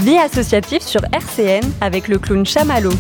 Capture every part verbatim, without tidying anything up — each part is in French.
Vie associative sur R C N avec le clown Chamallow.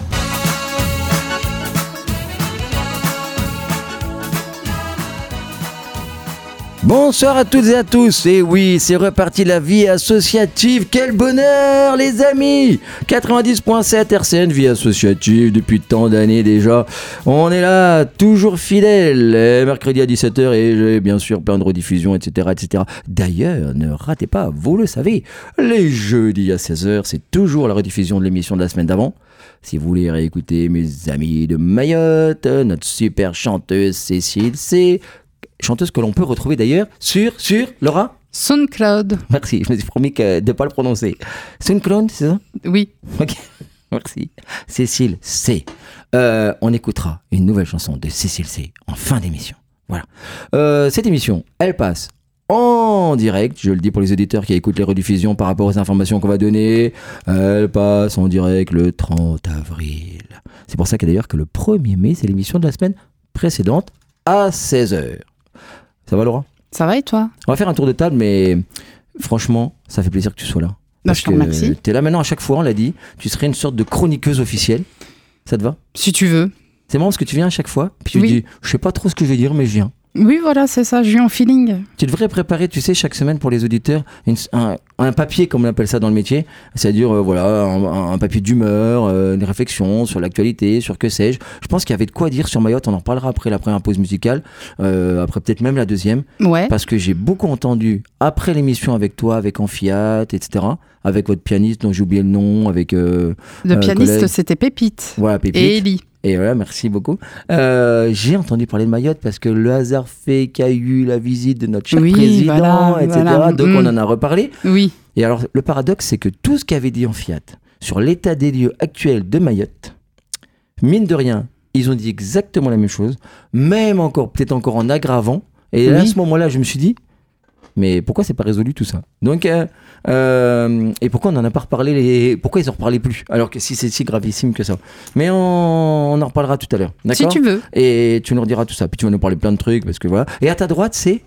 Bonsoir à toutes et à tous, et oui, c'est reparti la vie associative, quel bonheur les amis. Quatre-vingt-dix virgule sept R C N, vie associative depuis tant d'années déjà, on est là, toujours fidèle, mercredi à dix-sept heures et j'ai bien sûr plein de rediffusions, et cetera, et cetera. D'ailleurs, ne ratez pas, vous le savez, les jeudis à seize heures, c'est toujours la rediffusion de l'émission de la semaine d'avant. Si vous voulez réécouter mes amis de Mayotte, notre super chanteuse Cécile C, chanteuse que l'on peut retrouver d'ailleurs sur, sur, Laura SoundCloud. Merci, je me suis promis que, de ne pas le prononcer. SoundCloud, c'est ça? Oui. Ok, merci. Cécile C. Euh, on écoutera une nouvelle chanson de Cécile C en fin d'émission. Voilà. Euh, cette émission, elle passe en direct, je le dis pour les auditeurs qui écoutent les rediffusions par rapport aux informations qu'on va donner, elle passe en direct le trente avril. C'est pour ça que d'ailleurs que le premier mai, c'est l'émission de la semaine précédente à seize heures. Ça va Laura? Ça va et toi? On va faire un tour de table, mais franchement, ça fait plaisir que tu sois là. Bah, je te remercie. Tu es là maintenant à chaque fois, on l'a dit. Tu serais une sorte de chroniqueuse officielle. Ça te va? Si tu veux. C'est marrant parce que tu viens à chaque fois, puis tu oui. dis, je sais pas trop ce que je vais dire, mais je viens. Oui, voilà, c'est ça, je viens en feeling. Tu devrais préparer, tu sais, chaque semaine pour les auditeurs, une, un, un papier, comme on appelle ça dans le métier, c'est-à-dire, euh, voilà, un, un papier d'humeur, euh, une réflexion sur l'actualité, sur que sais-je. Je pense qu'il y avait de quoi dire sur Mayotte, on en reparlera après la première pause musicale, euh, après peut-être même la deuxième. Ouais. Parce que j'ai beaucoup entendu, après l'émission avec toi, avec Amphiat, et cetera, avec votre pianiste dont j'ai oublié le nom, avec... Euh, le euh, pianiste, collègue. c'était Pépite. Voilà, Pépite. Et Ellie. Et voilà, merci beaucoup. Euh, j'ai entendu parler de Mayotte parce que le hasard fait qu'il y a eu la visite de notre cher oui, président, voilà, et cetera. Voilà. Donc mmh. on en a reparlé. Oui. Et alors le paradoxe, c'est que tout ce qu'avait dit Amphiat sur l'état des lieux actuel de Mayotte, mine de rien, ils ont dit exactement la même chose, même encore, peut-être encore en aggravant. Et oui. là, à ce moment-là, je me suis dit, mais pourquoi c'est pas résolu tout ça? Donc, euh, euh, et pourquoi on n'en a pas reparlé les... Pourquoi ils n'en reparlaient plus? Alors que si c'est si gravissime que ça. Mais on, on en reparlera tout à l'heure. D'accord? Si tu veux. Et tu nous rediras tout ça. Puis tu vas nous parler plein de trucs parce que voilà. Et à ta droite, c'est.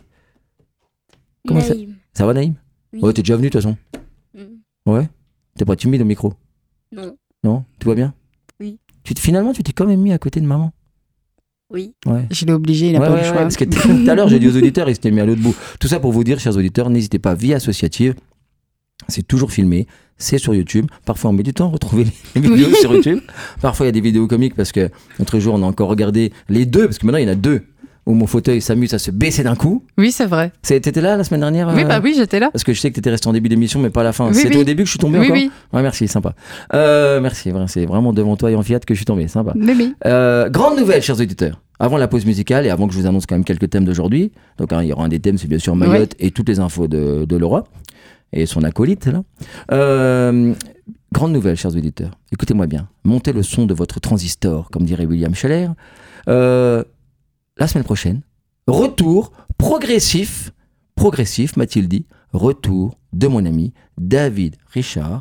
Comment Naïm. ça... ça va, Naïm? Oui. Ouais, t'es déjà venu de toute façon. Mm. Ouais? T'es pas timide au micro? Non. Non? Tout va bien? Oui. Tu, finalement, tu t'es quand même mis à côté de maman. Oui. Ouais. Je l'ai obligé, il n'a ouais, pas ouais, eu le choix. Ouais, parce que tout à l'heure, j'ai dit aux auditeurs, ils s'étaient mis à l'autre bout. Tout ça pour vous dire, chers auditeurs, n'hésitez pas, vie associative, c'est toujours filmé, c'est sur YouTube. Parfois, on met du temps à retrouver les vidéos oui. sur YouTube. Parfois, il y a des vidéos comiques parce que l'autre jour, on a encore regardé les deux, parce que maintenant, il y en a deux, où mon fauteuil s'amuse à se baisser d'un coup. Oui, c'est vrai. C'est, t'étais là la semaine dernière? Oui, euh, bah oui, j'étais là. Parce que je sais que t'étais resté en début d'émission, mais pas à la fin. Oui, C'était oui. au début que je suis tombé oui, encore oui. Ouais, merci, sympa. Euh, merci, c'est vraiment devant toi et en Fiat que je suis tombé, sympa. Oui, oui. Euh, grande nouvelle, chers auditeurs. Avant la pause musicale et avant que je vous annonce quand même quelques thèmes d'aujourd'hui, donc hein, il y aura un des thèmes, c'est bien sûr Mayotte ouais. et toutes les infos de, de Laura et son acolyte là. Euh, grande nouvelle, chers auditeurs. Écoutez-moi bien. Montez le son de votre transistor, comme dirait William Scheller. Euh, la semaine prochaine, retour progressif, progressif, m'a-t-il dit, retour de mon ami David Richard,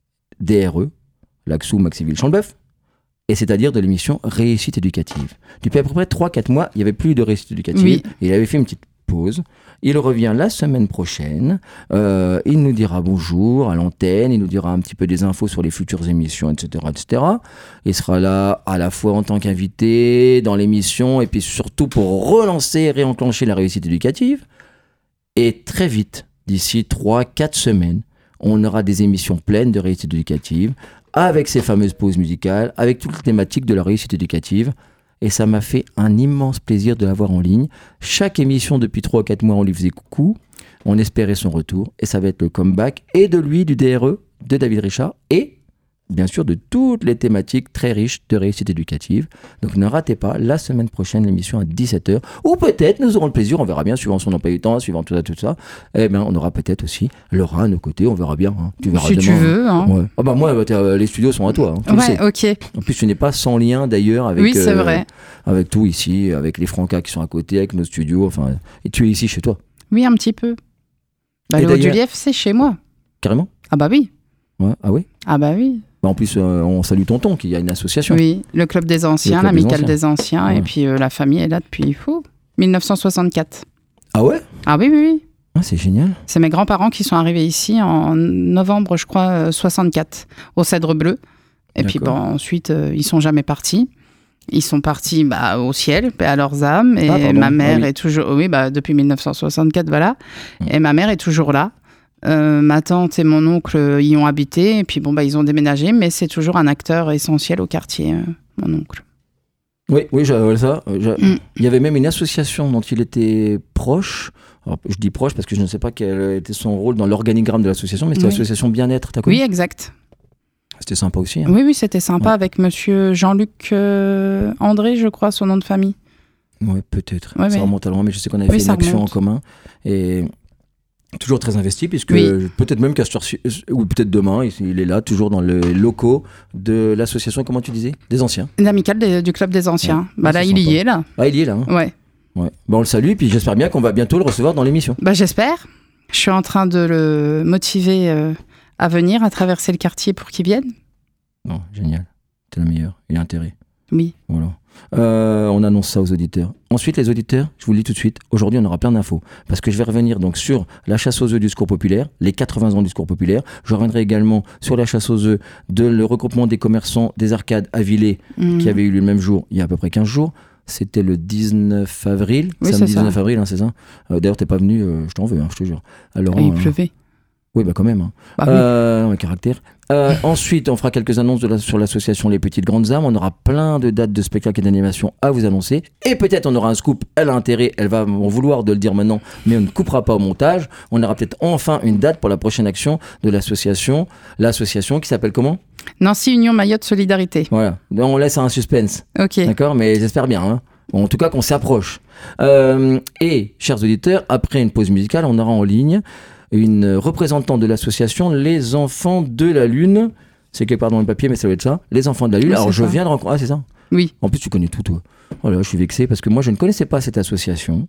D R E, Laxou, Maxiville-Chambeuf. Et c'est-à-dire de l'émission Réussite éducative. Depuis à peu près trois quatre mois, il n'y avait plus de réussite éducative. Oui. Il avait fait une petite pause. Il revient la semaine prochaine. Euh, il nous dira bonjour à l'antenne. Il nous dira un petit peu des infos sur les futures émissions, et cetera, et cetera. Il sera là à la fois en tant qu'invité dans l'émission et puis surtout pour relancer et réenclencher la réussite éducative. Et très vite, d'ici trois quatre semaines, on aura des émissions pleines de réussite éducative, avec ces fameuses pauses musicales, avec toutes les thématiques de la réussite éducative. Et ça m'a fait un immense plaisir de l'avoir en ligne. Chaque émission, depuis trois ou quatre mois, on lui faisait coucou. On espérait son retour. Et ça va être le comeback et de lui, du D R E, de David Richard, et bien sûr de toutes les thématiques très riches de réussite éducative. Donc ne ratez pas la semaine prochaine l'émission à dix-sept heures. Ou peut-être, nous aurons le plaisir, on verra bien, suivant son emploi du temps, suivant tout ça, tout ça. Eh bien, on aura peut-être aussi Laura à nos côtés, on verra bien. Hein. Tu verras si demain. tu veux. Hein. Ouais. Ah bah moi, les studios sont à toi. Hein, tu ouais, le sais. ok. En plus, tu n'es pas sans lien d'ailleurs avec, oui, c'est euh, vrai. avec tout ici, avec les Francas qui sont à côté, avec nos studios. Enfin, et tu es ici chez toi. Oui, un petit peu. Bah, le Haut du Lièvre, c'est chez moi. Carrément? Ah bah oui. Ouais. Ah oui? Ah bah oui. Bah en plus, euh, on salue Tonton, qui a une association. Oui, le Club des Anciens, l'Amicale des Anciens, ouais. et puis euh, la famille est là depuis fou, dix-neuf cent soixante-quatre. Ah ouais? Ah oui, oui, oui. Ah, c'est génial. C'est mes grands-parents qui sont arrivés ici en novembre, je crois, euh, soixante-quatre, au Cèdre Bleu. Et D'accord. puis bon, ensuite, euh, ils sont jamais partis. Ils sont partis bah, au ciel, paix à leurs âmes. Et ah, ma mère ah, oui. est toujours... Oui, bah, depuis dix-neuf cent soixante-quatre, voilà. Mmh. Et ma mère est toujours là. Euh, ma tante et mon oncle y ont habité. Et puis bon, bah, ils ont déménagé. Mais c'est toujours un acteur essentiel au quartier, euh, mon oncle. Oui, oui, j'avais ça. Mm. Il y avait même une association dont il était proche. Alors, je dis proche parce que je ne sais pas quel était son rôle dans l'organigramme de l'association, mais c'était oui. l'association Bien-être, t'as connu ? Oui, exact. C'était sympa aussi. Hein. Oui, oui, c'était sympa ouais. avec monsieur Jean-Luc euh, André, je crois, son nom de famille. Oui, peut-être. Ouais, ça mais... remonte à loin, mais je sais qu'on avait oui, fait une action remonte. en commun. Et toujours très investi, puisque oui. peut-être même qu'à ou peut-être demain, il est là, toujours dans les locaux de l'association, comment tu disais ? Des anciens. L'amicale du club des anciens. Ouais. Bah là, il sympa. y est, là. Ah, il y est là. Hein. Ouais. Ouais. Bah, on le salue, puis j'espère bien qu'on va bientôt le recevoir dans l'émission. Bah, j'espère. Je suis en train de le motiver euh, à venir, à traverser le quartier pour qu'il vienne. Non, génial. T'es le meilleur. Il a intérêt. Oui. Voilà. Euh, on annonce ça aux auditeurs. Ensuite, les auditeurs, je vous le dis tout de suite, aujourd'hui, on aura plein d'infos. Parce que je vais revenir donc sur la chasse aux œufs du Secours populaire, les quatre-vingts ans du Secours populaire. Je reviendrai également sur la chasse aux œufs de le regroupement des commerçants des arcades à Villers, mmh. qui avait eu lieu le même jour, il y a à peu près quinze jours. C'était le dix-neuf avril. Oui, samedi c'est dix-neuf ça. avril, hein, c'est ça. Euh, d'ailleurs, t'es pas venu, euh, je t'en veux, hein, je te jure. Alors, Et il euh, pleuvait. Oui, bah quand même. Hein. Bah, euh, oui. Un caractère. Euh, ensuite, on fera quelques annonces de la, sur l'association Les Petites Grandes Âmes. On aura plein de dates de spectacles et d'animations à vous annoncer. Et peut-être on aura un scoop. Elle a intérêt, elle va en vouloir de le dire maintenant, mais on ne coupera pas au montage. On aura peut-être enfin une date pour la prochaine action de l'association. L'association qui s'appelle comment ? Nancy Union Mayotte Solidarité. Voilà. On laisse un suspense. Ok. D'accord, mais j'espère bien. Hein. En tout cas, qu'on s'approche. Euh, et, chers auditeurs, après une pause musicale, on aura en ligne une représentante de l'association Les Enfants de la Lune. C'est quelque part dans le papier, mais ça doit être ça. Les Enfants de la Lune. Oui, Alors, je ça. viens de rencontrer... Ah, c'est ça ? Oui. En plus, tu connais tout, toi. Voilà, je suis vexé parce que moi, je ne connaissais pas cette association.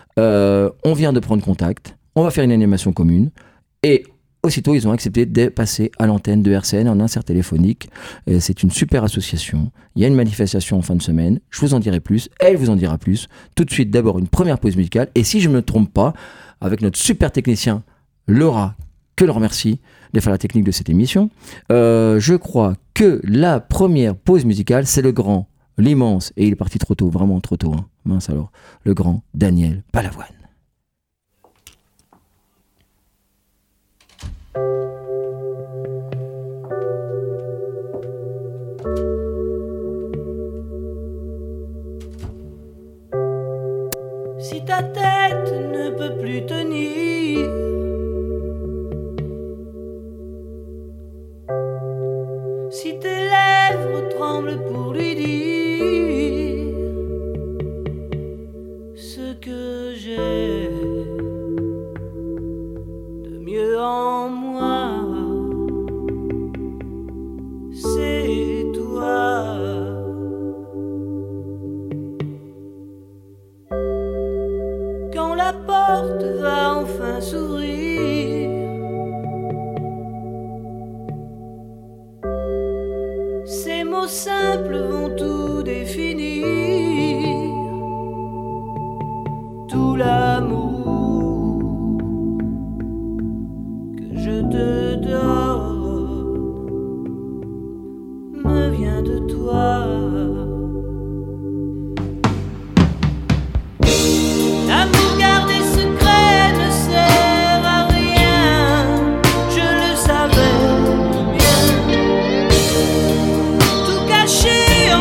Euh, on vient de prendre contact. On va faire une animation commune. Et aussitôt, ils ont accepté de passer à l'antenne de R C N en insert téléphonique. Et c'est une super association. Il y a une manifestation en fin de semaine. Je vous en dirai plus. Elle vous en dira plus. Tout de suite, d'abord, une première pause musicale. Et si je ne me trompe pas, avec notre super technicien Laura, que le remercie de faire la technique de cette émission. Euh, je crois que la première pause musicale, c'est le grand, l'immense, et il est parti trop tôt, vraiment trop tôt, hein. Mince alors, le grand Daniel Balavoine. Si ta tête ne peut plus tenir, si tes lèvres tremblent pour lui dire ce que j'ai de mieux en moi, c'est toi. Quand la porte va enfin s'ouvrir, ces mots simples vont tout définir. Tout l'amour que je te donne me vient de toi. L'amour gardé secret ne sert à rien, je le savais bien. Tout caché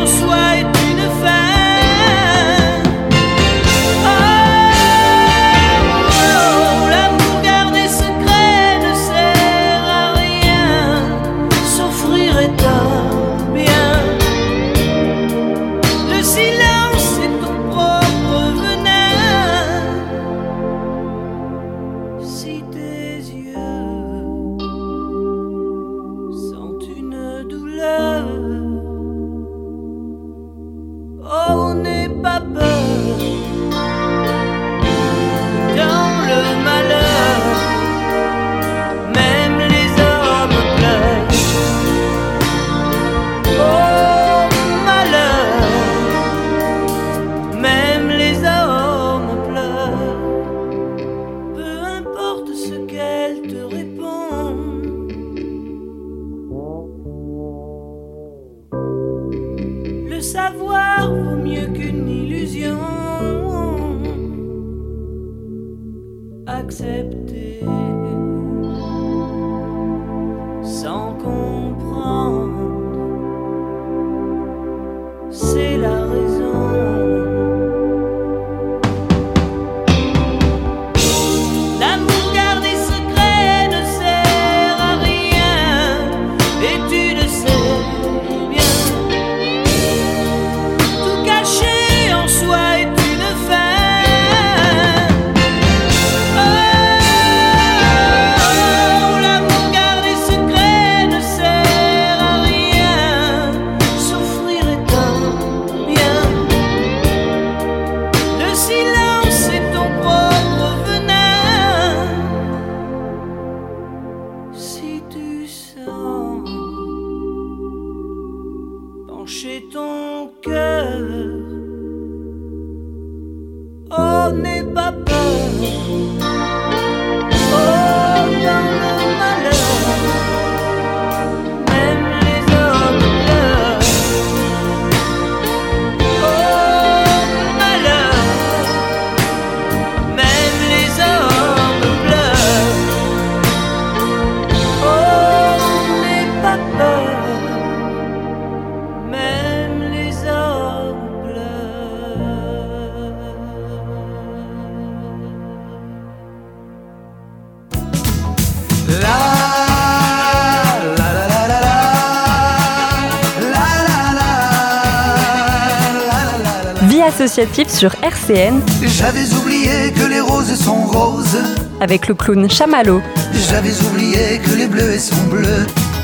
accepter sans comprendre. C'est la raison. L'amour gardé secret ne sert à rien, et tu le sais bien. Tout caché en soi est une fin. Oh, l'amour gardé secret ne sert à rien. Souffrir est un bien. Le silence est ton propre venin. Si tu sens pencher ton cœur, oh, n'aie pas peur. Oh, dans le malheur, même les hommes pleurent. Oh, malheur, même les hommes pleurent. Oh, n'aie pas peur, même les hommes pleurent. Vie associative sur R C N J'avais oublié que les roses sont roses. avec le clown Chamallow. J'avais oublié que les bleus sont bleus.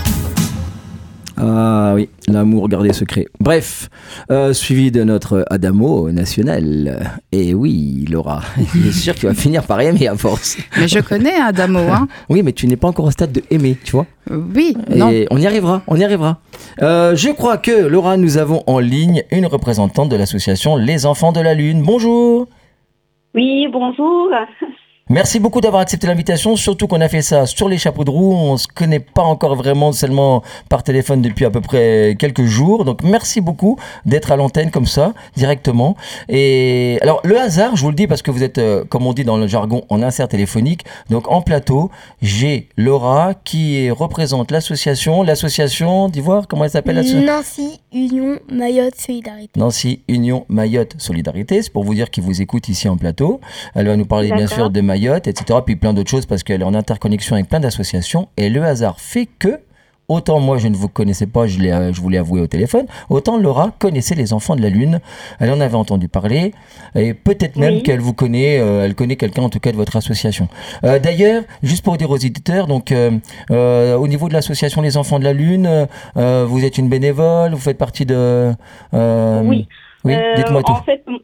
Ah oui, l'amour gardé secret. Bref, euh, suivi de notre Adamo national. Et oui, Laura, il est sûr que tu vas finir par aimer à force. Mais je connais Adamo, hein. Oui, mais tu n'es pas encore au stade de aimer, tu vois. Euh, Oui, non. Et on y arrivera, on y arrivera. Euh, je crois que, Laura, nous avons en ligne une représentante de l'association Les Enfants de la Lune. Bonjour. Oui, bonjour. Merci beaucoup d'avoir accepté l'invitation, surtout qu'on a fait ça sur les chapeaux de roue. On ne se connaît pas encore vraiment, seulement par téléphone depuis à peu près quelques jours. Donc merci beaucoup d'être à l'antenne comme ça, directement. Et alors le hasard, je vous le dis parce que vous êtes, euh, comme on dit dans le jargon, en insert téléphonique. Donc en plateau, j'ai Laura qui représente l'association, l'association d'Ivoire, comment elle s'appelle l'association ? Nancy Union Mayotte Solidarité. Nancy Union Mayotte Solidarité, c'est pour vous dire qu'ils vous écoutent ici en plateau. Elle va nous parler bien D'accord. sûr de Mayotte, et cetera, puis plein d'autres choses parce qu'elle est en interconnexion avec plein d'associations. Et le hasard fait que, autant moi je ne vous connaissais pas, je, l'ai, je vous l'ai avoué au téléphone, autant Laura connaissait les Enfants de la Lune. Elle en avait entendu parler, et peut-être même Oui. qu'elle vous connaît, euh, elle connaît quelqu'un en tout cas de votre association. Euh, d'ailleurs, juste pour dire aux éditeurs, donc euh, euh, au niveau de l'association Les Enfants de la Lune, euh, vous êtes une bénévole, vous faites partie de... euh, Oui. Oui, Euh, dites-moi tout. En fait,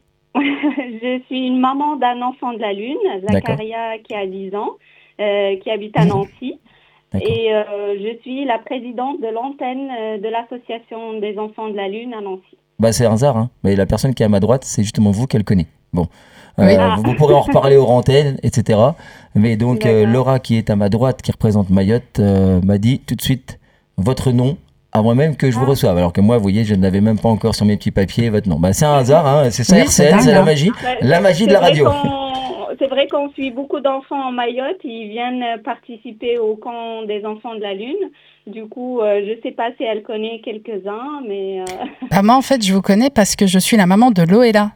je suis une maman d'un enfant de la Lune, Zacharia, qui a dix ans, euh, qui habite à Nancy. D'accord. Et euh, je suis la présidente de l'antenne euh, de l'association des enfants de la Lune à Nancy. Bah, c'est un hasard, hein. Mais la personne qui est à ma droite, c'est justement vous qu'elle connaît. Bon, Euh, Oui. vous, vous pourrez en reparler aux antennes, et cetera. Mais donc, euh, D'accord. Laura, qui est à ma droite, qui représente Mayotte, euh, m'a dit tout de suite votre nom avant même que je vous Ah. reçoive. Alors que moi, vous voyez, je n'avais même pas encore sur mes petits papiers votre nom. Bah, c'est un hasard, hein. C'est ça, Oui, R C c'est N, dingue, c'est la hein. magie, Ouais, la magie de c'est la vrai radio. qu'on- C'est vrai qu'on suit beaucoup d'enfants en Mayotte. Ils viennent participer au camp des enfants de la Lune. Du coup, euh, je ne sais pas si elle connaît quelques-uns, mais... euh, Bah, moi, en fait, je vous connais parce que je suis la maman de Loéla.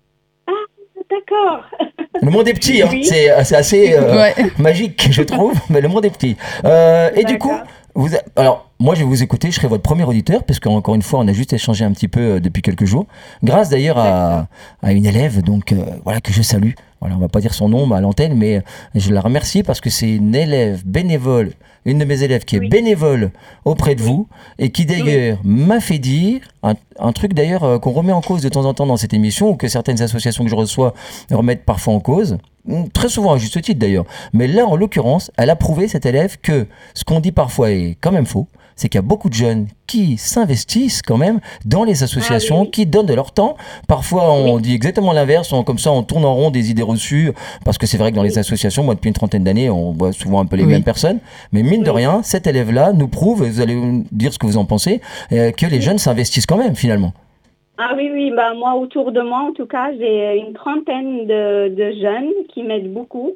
D'accord. Le monde est petit, hein. Oui. c'est, c'est assez euh, Ouais. magique, je trouve, mais le monde est petit. Euh, et du coup, D'accord. vous, a- alors, moi, je vais vous écouter, je serai votre premier auditeur, parce qu'encore une fois, on a juste échangé un petit peu euh, depuis quelques jours, grâce d'ailleurs à, à une élève, donc euh, voilà, que je salue. Voilà, on va pas dire son nom à l'antenne, mais je la remercie parce que c'est une élève bénévole, une de mes élèves qui est Oui. bénévole auprès de vous, et qui d'ailleurs m'a fait dire un, un truc d'ailleurs euh, qu'on remet en cause de temps en temps dans cette émission, ou que certaines associations que je reçois remettent parfois en cause, très souvent à juste titre d'ailleurs. Mais là, en l'occurrence, elle a prouvé, cette élève, que ce qu'on dit parfois est quand même faux. C'est qu'il y a beaucoup de jeunes qui s'investissent quand même dans les associations, Ah oui, oui. qui donnent de leur temps. Parfois, on dit exactement l'inverse, on, comme ça, on tourne en rond des idées reçues, parce que c'est vrai que dans les associations, moi, depuis une trentaine d'années, on voit souvent un peu les Oui. mêmes personnes. Mais mine de Oui. rien, cette élève-là nous prouve, et vous allez me dire ce que vous en pensez, euh, que les jeunes s'investissent quand même, finalement. Ah oui, oui, bah, moi, autour de moi, en tout cas, j'ai une trentaine de, de jeunes qui m'aident beaucoup.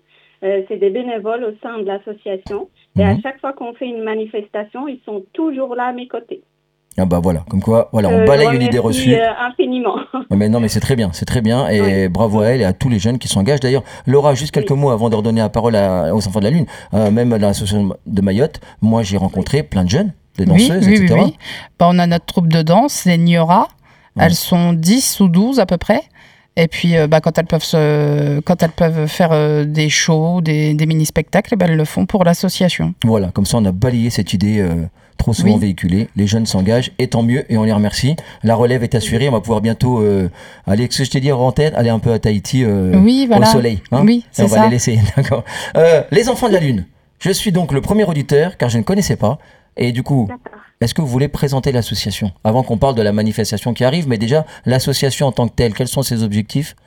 Euh, c'est des bénévoles au sein de l'association. Et Mhm. à chaque fois qu'on fait une manifestation, ils sont toujours là à mes côtés. Ah bah voilà, comme quoi, voilà, on Euh, balaye je une idée remercie, reçue. euh, infiniment. Mais non, mais c'est très bien, c'est très bien, et Oui. bravo à elle et à tous les jeunes qui s'engagent. D'ailleurs, Laura, juste quelques Oui. mots avant de redonner la parole à- aux enfants de la Lune, euh, même à l'association de Mayotte, moi j'ai rencontré plein de jeunes, des Oui, danseuses, oui, et cetera. oui, oui. Bah, on a notre troupe de danse, les Niora. Ouais. Elles sont dix ou douze à peu près. Et puis, euh, bah, quand, elles peuvent se... quand elles peuvent faire euh, des shows, des, des mini-spectacles, eh ben, elles le font pour l'association. Voilà, comme ça on a balayé cette idée euh, trop souvent Oui. véhiculée. Les jeunes s'engagent, et tant mieux, et on les remercie. La relève est assurée, on va pouvoir bientôt euh, aller, ce que je t'ai dit en antenne, aller un peu à Tahiti euh, Oui, voilà. au soleil. Hein, Oui, et c'est on va ça. les laisser, d'accord. Euh, les enfants de la Lune, je suis donc le premier auditeur, car je ne connaissais pas. Et du coup, D'accord. est-ce que vous voulez présenter l'association avant qu'on parle de la manifestation qui arrive, mais déjà l'association en tant que telle, quels sont ses objectifs?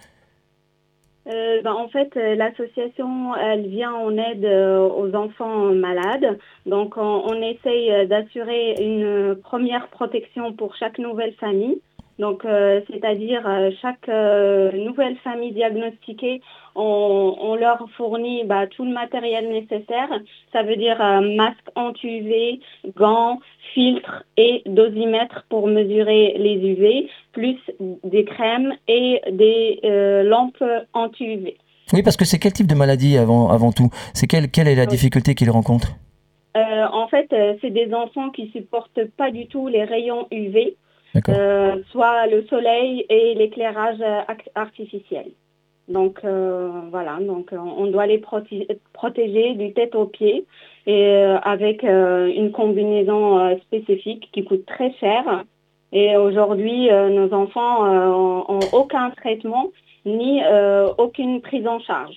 Euh, ben, en fait, euh, l'association, elle vient en aide euh, aux enfants malades. Donc, on, on essaye euh, d'assurer une euh, première protection pour chaque nouvelle famille. Donc, euh, c'est-à-dire euh, chaque euh, nouvelle famille diagnostiquée, on, on leur fournit bah, tout le matériel nécessaire. Ça veut dire euh, masque anti-U V, gants, filtres et dosimètre pour mesurer les U V, plus des crèmes et des euh, lampes anti-U V. Oui, parce que c'est quel type de maladie avant, avant tout? C'est quelle, quelle est la Oui. difficulté qu'ils rencontrent? Euh, en fait, euh, c'est des enfants qui supportent pas du tout les rayons U V, D'accord. euh, soit le soleil et l'éclairage euh, ac- artificiel. Donc euh, voilà, donc euh, on doit les proté- protéger du tête aux pieds et euh, avec euh, une combinaison euh, spécifique qui coûte très cher. Et aujourd'hui, euh, nos enfants euh, ont, ont aucun traitement ni euh, aucune prise en charge.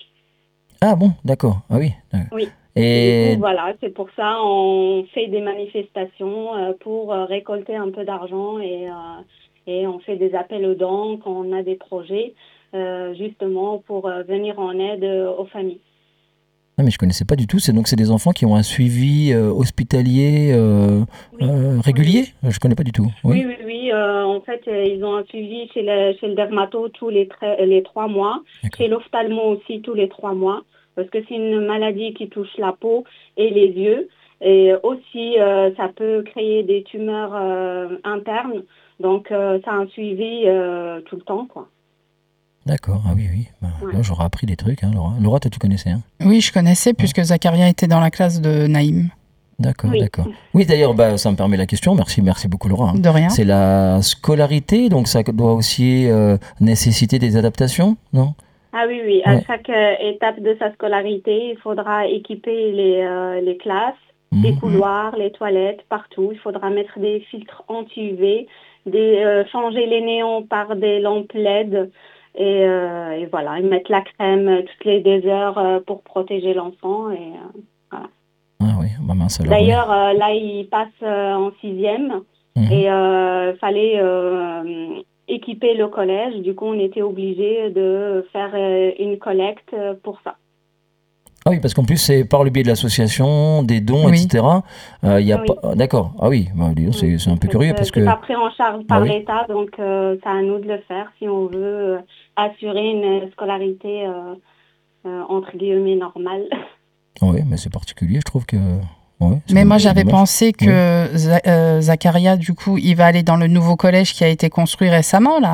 Ah bon, d'accord. Ah oui. d'accord. Oui. Et Du coup, voilà, c'est pour ça on fait des manifestations euh, pour euh, récolter un peu d'argent et, euh, et on fait des appels aux dons quand on a des projets, euh, justement pour euh, venir en aide euh, aux familles. ah, mais je connaissais pas du tout. C'est donc c'est des enfants qui ont un suivi euh, hospitalier euh, Oui. euh, régulier. Je connais pas du tout. Oui, Oui. oui, oui. euh, en fait, euh, ils ont un suivi chez le, chez le dermato tous les, tra- les trois mois, D'accord. chez l'ophtalmo aussi tous les trois mois, parce que c'est une maladie qui touche la peau et les yeux. Et aussi, euh, ça peut créer des tumeurs euh, internes. Donc, euh, ça a un suivi euh, tout le temps, quoi. D'accord. Ah oui, oui. Bah, Ouais. là, j'aurais appris des trucs, hein, Laura. Laura, toi, tu connaissais, hein? Oui, je connaissais puisque Zacharia était dans la classe de Naïm. D'accord, Oui. d'accord. Oui, d'ailleurs, bah, ça me permet la question. Merci, merci beaucoup, Laura. hein. De rien. C'est la scolarité, donc ça doit aussi euh, nécessiter des adaptations, non? Ah oui, oui. À Ouais. chaque euh, étape de sa scolarité, il faudra équiper les, euh, les classes, les Mhm. couloirs, les toilettes, partout. Il faudra mettre des filtres anti-U V, des, euh, changer les néons par des lampes L E D et, euh, et voilà, et mettre la crème euh, toutes les deux heures euh, pour protéger l'enfant. Et, euh, Ah oui, bah mince alors. D'ailleurs, euh, là, il passe euh, en sixième oui. Mhm. et euh, fallait euh, équiper le collège. Du coup, on était obligé de faire euh, une collecte euh, pour ça. Ah oui, parce qu'en plus, c'est par le biais de l'association, des dons, Oui. et cetera. Euh, il y a Oui. pas... ah, d'accord. Ah oui, bah, dis donc, c'est, c'est un peu Donc, curieux euh, parce c'est que... pas pris en charge par Ah oui. l'État, donc euh, c'est à nous de le faire si on veut euh, assurer une scolarité euh, euh, entre guillemets normale. Oui, mais c'est particulier, je trouve que... Ouais, c'est Mais domm- moi, c'est j'avais dommage. pensé que Za- euh, Zacharia, du coup, il va aller dans le nouveau collège qui a été construit récemment, là.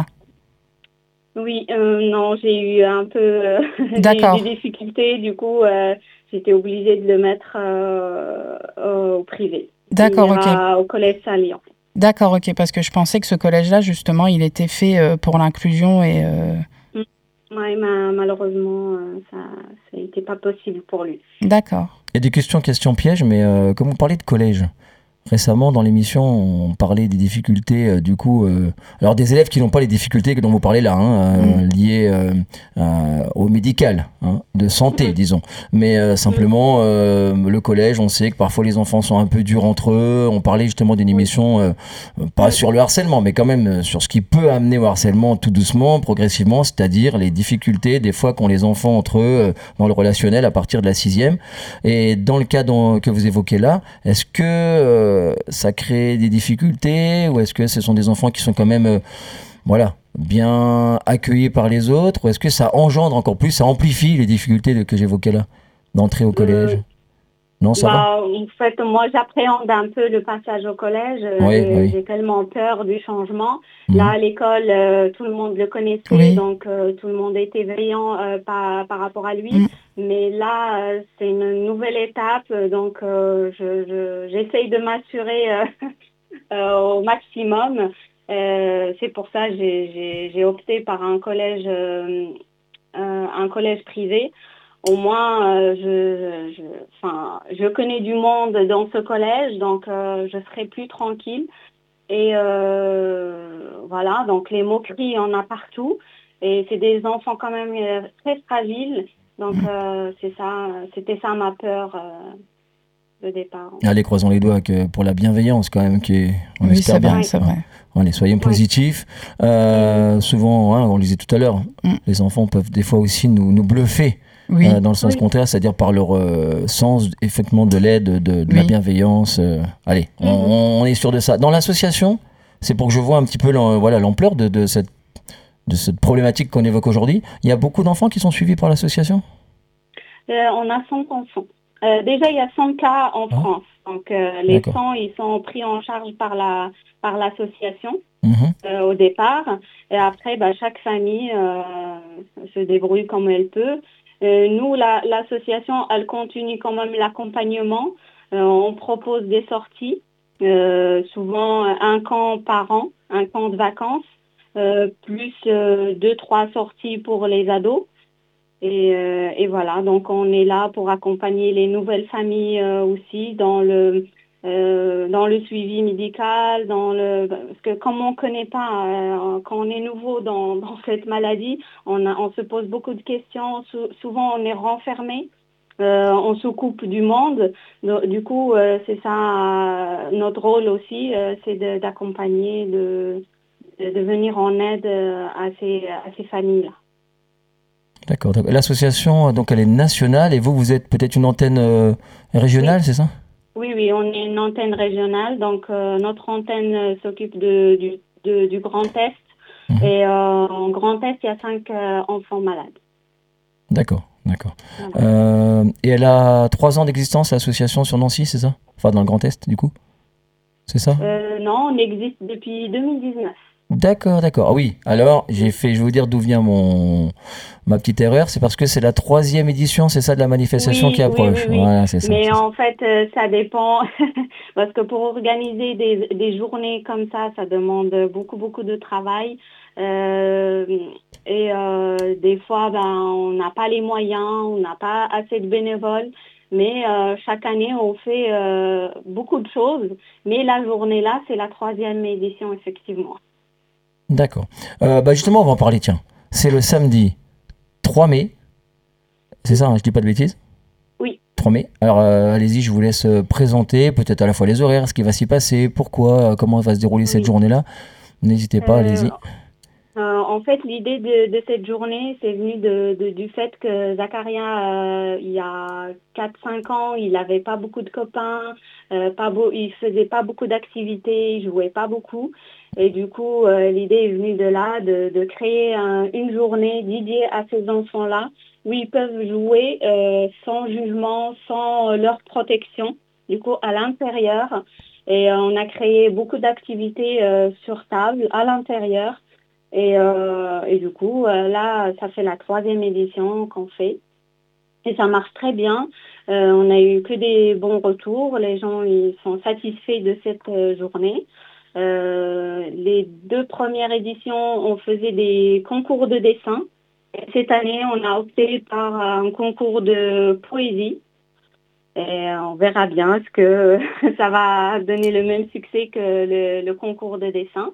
Oui, euh, non, j'ai eu un peu euh, j'ai eu D'accord. des difficultés, du coup euh, j'étais obligée de le mettre euh, au privé. D'accord, Il ok. ira au collège Saint-Lyon. D'accord, ok, parce que je pensais que ce collège-là, justement, il était fait euh, pour l'inclusion et... euh, Ouais, ma- malheureusement, euh, ça ça n'était pas possible pour lui. D'accord. Il y a des questions, questions pièges, mais euh, comme on parlait de collège, récemment dans l'émission, on parlait des difficultés, euh, du coup, euh, alors des élèves qui n'ont pas les difficultés dont vous parlez là, hein, euh, Mm. liées euh, euh, au médical, hein, de santé, Mm. disons. Mais euh, simplement, euh, le collège, on sait que parfois les enfants sont un peu durs entre eux. On parlait justement d'une émission, euh, pas Mm. sur le harcèlement, mais quand même euh, sur ce qui peut amener au harcèlement tout doucement, progressivement, c'est-à-dire les difficultés des fois qu'ont les enfants entre eux euh, dans le relationnel à partir de la sixième. Et dans le cas dont- que vous évoquez là, est-ce que euh, ça crée des difficultés ou est-ce que ce sont des enfants qui sont quand même euh, voilà, bien accueillis par les autres ou est-ce que ça engendre encore plus, ça amplifie les difficultés de- que j'évoquais là? d'entrer au collège? Euh, Non, ça va? Bah, en fait, moi, j'appréhende un peu le passage au collège. Euh, Oui, j'ai, oui. j'ai tellement peur du changement. Mhm. Là, à l'école, euh, tout le monde le connaissait, Oui. donc euh, tout le monde était veillant euh, par, par rapport à lui. Mm. Mais là, euh, c'est une nouvelle étape, euh, donc euh, je, je, j'essaye de m'assurer euh, euh, au maximum. Euh, c'est pour ça que j'ai, j'ai, j'ai opté par un collège, euh, euh, un collège privé. Au moins, euh, je, je, enfin, je connais du monde dans ce collège, donc euh, je serai plus tranquille. Et euh, voilà, donc les moqueries, il y en a partout. Et c'est des enfants quand même euh, très fragiles. Donc euh, c'est ça, c'était ça ma peur euh, de départ. Allez, croisons les doigts que pour la bienveillance quand même, qui est, on Oui, espère c'est bien. vrai, c'est vrai. Allez, soyons positifs. Euh, souvent, hein, on le disait tout à l'heure, Mm. les enfants peuvent des fois aussi nous, nous bluffer. Oui. Euh, dans le sens Oui. contraire, c'est-à-dire par leur euh, sens effectivement de l'aide, de, de la Oui. bienveillance. euh, allez, on, Mhm. on est sûr de ça. Dans l'association, c'est pour que je vois un petit peu l'am- voilà, l'ampleur de, de, cette, de cette problématique qu'on évoque aujourd'hui. Il y a beaucoup d'enfants qui sont suivis par l'association? Euh, on a cent enfants. Euh, déjà, il y a cent cas en Ah. France. Donc, euh, les D'accord. cent, ils sont pris en charge par la par l'association Mhm. euh, au départ. Et après, bah, chaque famille euh, se débrouille comme elle peut. Euh, nous, la, l'association, elle continue quand même l'accompagnement. Euh, on propose des sorties, euh, souvent un camp par an, un camp de vacances, euh, plus euh, deux, trois sorties pour les ados. Et, euh, et voilà, donc on est là pour accompagner les nouvelles familles euh, aussi dans le euh, dans le suivi médical, dans le parce que comme on connaît pas, euh, quand on est nouveau dans, dans cette maladie, on a, on se pose beaucoup de questions. Sou- souvent on est renfermé, euh, on se coupe du monde. Do- Du coup, euh, c'est ça euh, notre rôle aussi, euh, c'est de, d'accompagner, de, de de venir en aide euh, à ces à ces familles-là. D'accord. d'accord. L'association, donc, elle est nationale et vous, vous êtes peut-être une antenne euh, régionale, Oui. c'est ça? Oui, oui, on est une antenne régionale, donc euh, notre antenne euh, s'occupe de, du, de- du Grand Est. Mhm. Et euh, en Grand Est, il y a cinq euh, enfants malades. D'accord, d'accord. Voilà. Euh, et elle a trois ans d'existence, l'association sur Nancy, c'est ça? Enfin, dans le Grand Est, du coup? C'est ça? Euh, non, on existe depuis deux mille dix-neuf. D'accord, d'accord. Ah oui, alors j'ai fait, je vais vous dire d'où vient mon ma petite erreur, c'est parce que c'est la troisième édition, c'est ça, de la manifestation Oui, qui oui, approche. oui, oui. Voilà, c'est ça. Mais c'est ça. en fait, euh, ça dépend. Parce que pour organiser des, des journées comme ça, ça demande beaucoup, beaucoup de travail. Euh, et euh, des fois, ben, on n'a pas les moyens, on n'a pas assez de bénévoles. Mais euh, chaque année, on fait euh, beaucoup de choses. Mais la journée-là, c'est la troisième édition, effectivement. D'accord. Euh, bah justement, on va en parler, tiens. C'est le samedi trois mai, c'est ça, hein, je dis pas de bêtises? Oui. trois mai. Alors, euh, allez-y, je vous laisse euh, présenter peut-être à la fois les horaires, ce qui va s'y passer, pourquoi, euh, comment va se dérouler cette Oui. journée-là. N'hésitez pas, Euh, allez-y. Euh, en fait, l'idée de, de cette journée, c'est venu de, de- du fait que Zacharia, euh, il y a quatre cinq ans, il n'avait pas beaucoup de copains, euh, pas beau, il faisait pas beaucoup d'activités, il jouait pas beaucoup. Et du coup, euh, l'idée est venue de là, de, de créer un- une journée dédiée à ces enfants-là, où ils peuvent jouer euh, sans jugement, sans euh, leur protection, du coup, à l'intérieur. Et euh, on a créé beaucoup d'activités euh, sur table, à l'intérieur. Et, euh, et du coup, euh, là, ça fait la troisième édition qu'on fait. Et ça marche très bien. Euh, on a eu que des bons retours. Les gens ils sont satisfaits de cette euh, journée. Euh, les deux premières éditions, on faisait des concours de dessin. Et cette année, on a opté par un concours de poésie. Et on verra bien est-ce que ça va donner le même succès que le, le concours de dessin.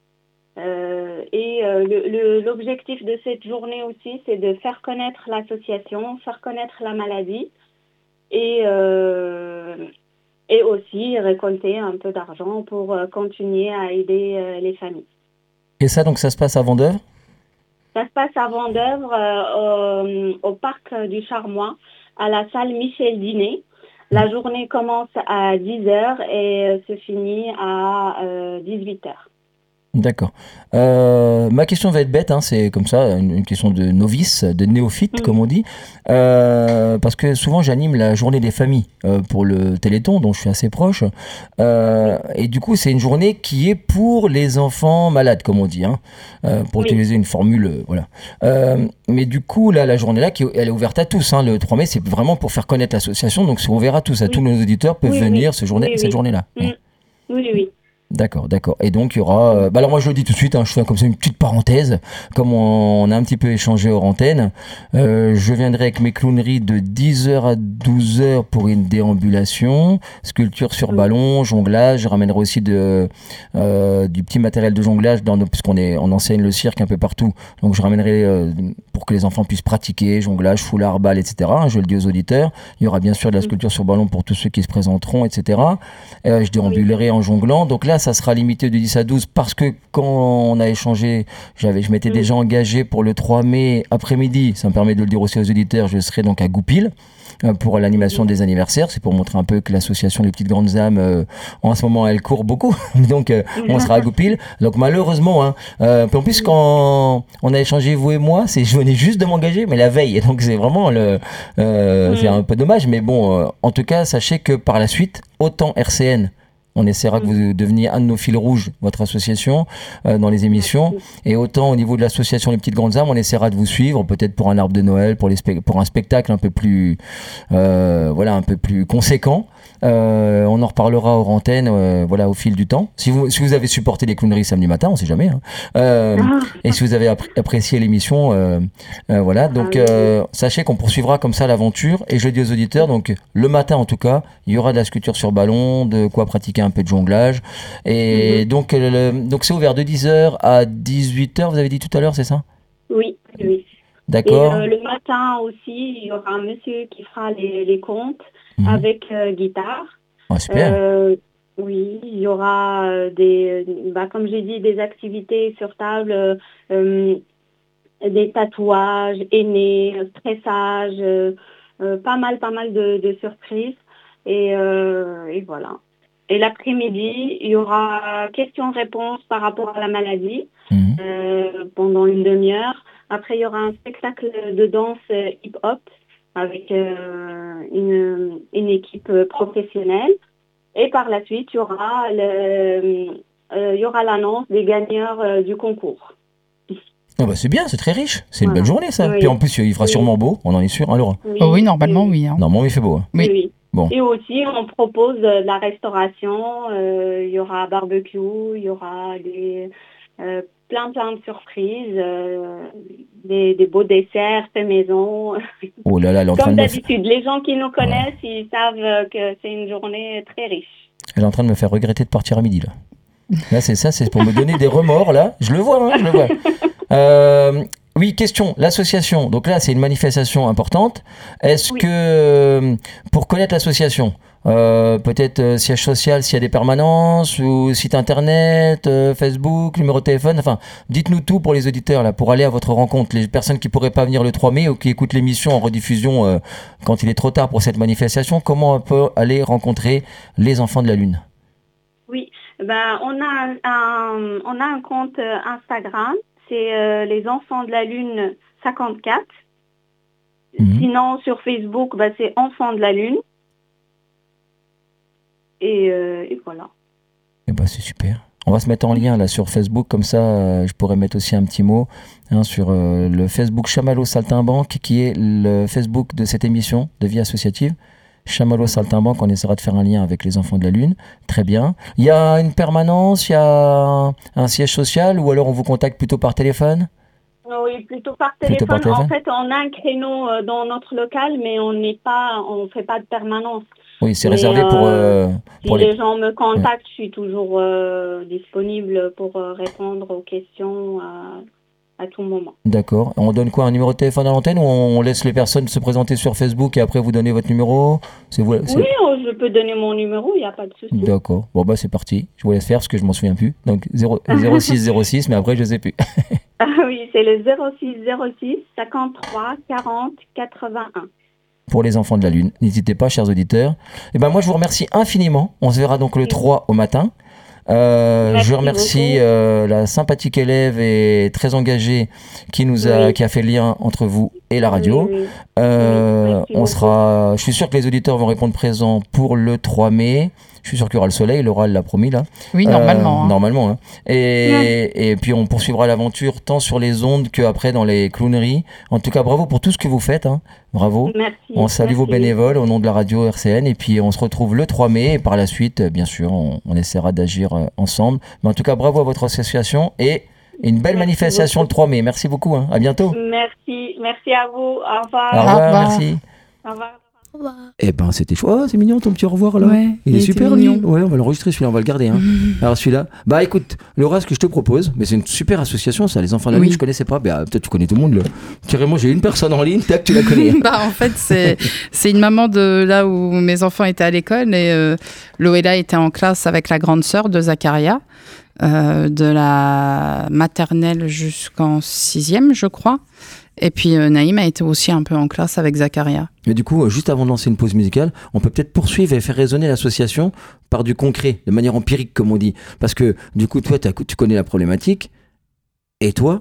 Euh, et euh, le, le, l'objectif de cette journée aussi, c'est de faire connaître l'association, faire connaître la maladie et, euh, et aussi récolter un peu d'argent pour euh, continuer à aider euh, les familles. Et ça, donc, ça se passe à Vendeuvre? Ça se passe à Vendeuvre, euh, au, au parc du Charmois, à la salle Michel Dinet. La journée commence à dix heures et se finit à euh, dix-huit heures. D'accord. Euh, ma question va être bête, hein, c'est comme ça, une, une question de novice, de néophyte, mmh. comme on dit. Euh, parce que souvent, j'anime la journée des familles euh, pour le Téléthon, dont je suis assez proche. Euh, et du coup, c'est une journée qui est pour les enfants malades, comme on dit, hein, euh, pour oui. utiliser une formule. Euh, voilà. Euh, mais du coup, là, la journée-là, qui, elle est ouverte à tous. Hein, le trois mai, c'est vraiment pour faire connaître l'association. Donc, c'est ouvert à tous. À oui. tous nos auditeurs peuvent oui, venir oui. Ce journée, oui, cette oui. journée-là. Oui, oui. oui. D'accord, d'accord. Et donc il y aura. Euh, bah alors moi je le dis tout de suite, hein, je fais comme ça une petite parenthèse, comme on, on a un petit peu échangé hors antenne. Euh, je viendrai avec mes clowneries de dix heures à douze heures pour une déambulation, sculpture sur ballon, jonglage. Je ramènerai aussi de, euh, du petit matériel de jonglage dans nos, puisqu'on est, on enseigne le cirque un peu partout. Donc je ramènerai euh, pour que les enfants puissent pratiquer jonglage, foulard, balle, et cetera. Hein, je le dis aux auditeurs. Il y aura bien sûr de la sculpture sur ballon pour tous ceux qui se présenteront, et cetera. Euh, je déambulerai en jonglant. Donc là ça sera limité de dix à douze parce que quand on a échangé, j'avais, je m'étais mmh. déjà engagé pour le trois mai après-midi, ça me permet de le dire aussi aux auditeurs, je serai donc à Goupil euh, pour l'animation mmh. des anniversaires, c'est pour montrer un peu que l'association Les Petites Grandes Âmes euh, en ce moment elle court beaucoup, donc euh, on sera à Goupil, donc malheureusement hein, euh, en plus quand on a échangé vous et moi, c'est, je venais juste de m'engager mais la veille, donc c'est vraiment le, euh, mmh. c'est un peu dommage, mais bon euh, en tout cas sachez que par la suite, autant R C N on essaiera que vous deveniez un de nos fils rouges, votre association, euh, dans les émissions. Et autant au niveau de l'association Les Petites Grandes Âmes, on essaiera de vous suivre, peut-être pour un arbre de Noël, pour, les spe- pour un spectacle un peu plus, euh, voilà, un peu plus conséquent. Euh, on en reparlera hors antenne, euh, voilà, au fil du temps. Si vous, si vous avez supporté les clowneries samedi matin, on sait jamais. Hein. Euh, et si vous avez ap- apprécié l'émission, euh, euh, voilà. Donc, euh, sachez qu'on poursuivra comme ça l'aventure. Et je dis aux auditeurs, donc le matin en tout cas, il y aura de la sculpture sur ballon, de quoi pratiquer un peu de jonglage. Et mm-hmm. donc, le, donc c'est ouvert de dix heures à dix-huit heures. Vous avez dit tout à l'heure, c'est ça ? Oui, oui. D'accord. Et euh, le matin aussi, il y aura un monsieur qui fera les, les comptes mmh. avec euh, guitare. Oh, super. Euh, oui, il y aura euh, des, bah, comme j'ai dit, des activités sur table, euh, des tatouages, aînés, stressage, euh, euh, pas mal, pas mal de, de surprises. Et, euh, et voilà. Et l'après-midi, il y aura questions-réponses par rapport à la maladie mmh. euh, pendant une demi-heure. Après, il y aura un spectacle de danse hip-hop avec euh, une, une équipe professionnelle. Et par la suite, il y aura, le, euh, il y aura l'annonce des gagnants euh, du concours. Ah bah c'est bien, c'est très riche. C'est voilà. une belle journée, ça. Oui. Puis en plus, il fera oui. sûrement beau. On en est sûr, hein, Laura ? Oui, oh oui normalement, oui. oui hein. Normalement, il fait beau. Hein. Oui. oui. Bon. Et aussi, on propose de la restauration. Euh, il y aura barbecue, il y aura des... Euh, plein plein de surprises, euh, des, des beaux desserts faits maison. Oh là là, elle est en train Comme de d'habitude, me... les gens qui nous connaissent, ouais. ils savent que c'est une journée très riche. Elle est en train de me faire regretter de partir à midi là. Là c'est ça, c'est pour me donner des remords là. Je le vois, hein, je le vois. Euh, oui, question, l'association. Donc là, c'est une manifestation importante. Est-ce oui. que pour connaître l'association, Euh, peut-être euh, siège social s'il y a des permanences ou site internet, euh, Facebook, numéro de téléphone, enfin dites-nous tout pour les auditeurs là, pour aller à votre rencontre, les personnes qui pourraient pas venir le trois mai ou qui écoutent l'émission en rediffusion euh, quand il est trop tard pour cette manifestation, comment on peut aller rencontrer les enfants de la Lune? Oui, ben on a un, on a un compte Instagram, c'est euh, les enfants de la Lune cinquante-quatre. Mmh. Sinon sur Facebook, ben, c'est enfants de la Lune. Et, euh, et voilà. Et bah c'est super. On va se mettre en lien là sur Facebook, comme ça euh, je pourrais mettre aussi un petit mot hein, sur euh, le Facebook Chamallow Saltimbanque, qui est le Facebook de cette émission de vie associative. Chamallow Saltimbanque, on essaiera de faire un lien avec les enfants de la Lune. Très bien. Il y a une permanence, il y a un siège social, ou alors on vous contacte plutôt par téléphone? Oui, plutôt par téléphone. Plutôt par téléphone. En fait, on a un créneau dans notre local, mais on n'est pas, on fait pas de permanence. Oui, c'est mais réservé pour, euh, pour si les... les gens me contactent, ouais. je suis toujours euh, disponible pour euh, répondre aux questions à, à tout moment. D'accord. On donne quoi, un numéro de téléphone à l'antenne, ou on laisse les personnes se présenter sur Facebook et après vous donnez votre numéro? C'est vous, c'est... Oui, je peux donner mon numéro, il n'y a pas de souci. D'accord. Bon, bah c'est parti. Je vous laisse faire parce que je m'en souviens plus. Donc zéro six zéro six, mais après je ne sais plus. Ah oui, c'est le zéro six zéro six cinquante-trois quarante quatre-vingt-un. Pour les enfants de la Lune. N'hésitez pas, chers auditeurs. Et ben moi, je vous remercie infiniment. On se verra donc le trois au matin. Euh, Merci je remercie euh, la sympathique élève et très engagée qui nous a, Oui. qui a fait le lien entre vous et la radio. Oui, oui. Euh, Oui, merci on beaucoup. sera, je suis sûr que les auditeurs vont répondre présent pour le trois mai. Je suis sûr qu'il y aura le soleil, Laura l'a promis là. Oui, Euh, normalement. hein. Normalement. Hein. Et, et puis on poursuivra l'aventure tant sur les ondes qu'après dans les clowneries. En tout cas, bravo pour tout ce que vous faites. Hein. Bravo. Merci. On salue Merci. vos bénévoles au nom de la radio R C N. Et puis on se retrouve le trois mai. Et par la suite, euh, bien sûr, on, on essaiera d'agir euh, ensemble. Mais en tout cas, bravo à votre association et une belle Merci manifestation beaucoup. le trois mai. Merci beaucoup. Hein. À bientôt. Merci. Merci à vous. Au revoir. Au Au revoir. revoir. Merci. Au revoir. Au revoir. Eh ben, c'était chouette. Oh, c'est mignon ton petit au revoir là. Ouais, il, il est était super mignon. mignon. Ouais, on va l'enregistrer celui-là, on va le garder. Hein. Alors celui-là. Bah écoute, Laura, ce que je te propose, mais c'est une super association, ça, les enfants de la Oui. nuit, je connaissais pas. Bah peut-être tu connais tout le monde là. Carrément, j'ai une personne en ligne, tac, tu la connais. Bah, en fait, c'est, c'est une maman de là où mes enfants étaient à l'école et euh, Loéla était en classe avec la grande sœur de Zacharia, euh, de la maternelle jusqu'en sixième, je crois. Et puis euh, Naïm a été aussi un peu en classe avec Zacharia. Mais du coup, euh, juste avant de lancer une pause musicale, on peut peut-être poursuivre et faire résonner l'association par du concret, de manière empirique, comme on dit. Parce que du coup, toi, t'as- tu connais la problématique. Et toi,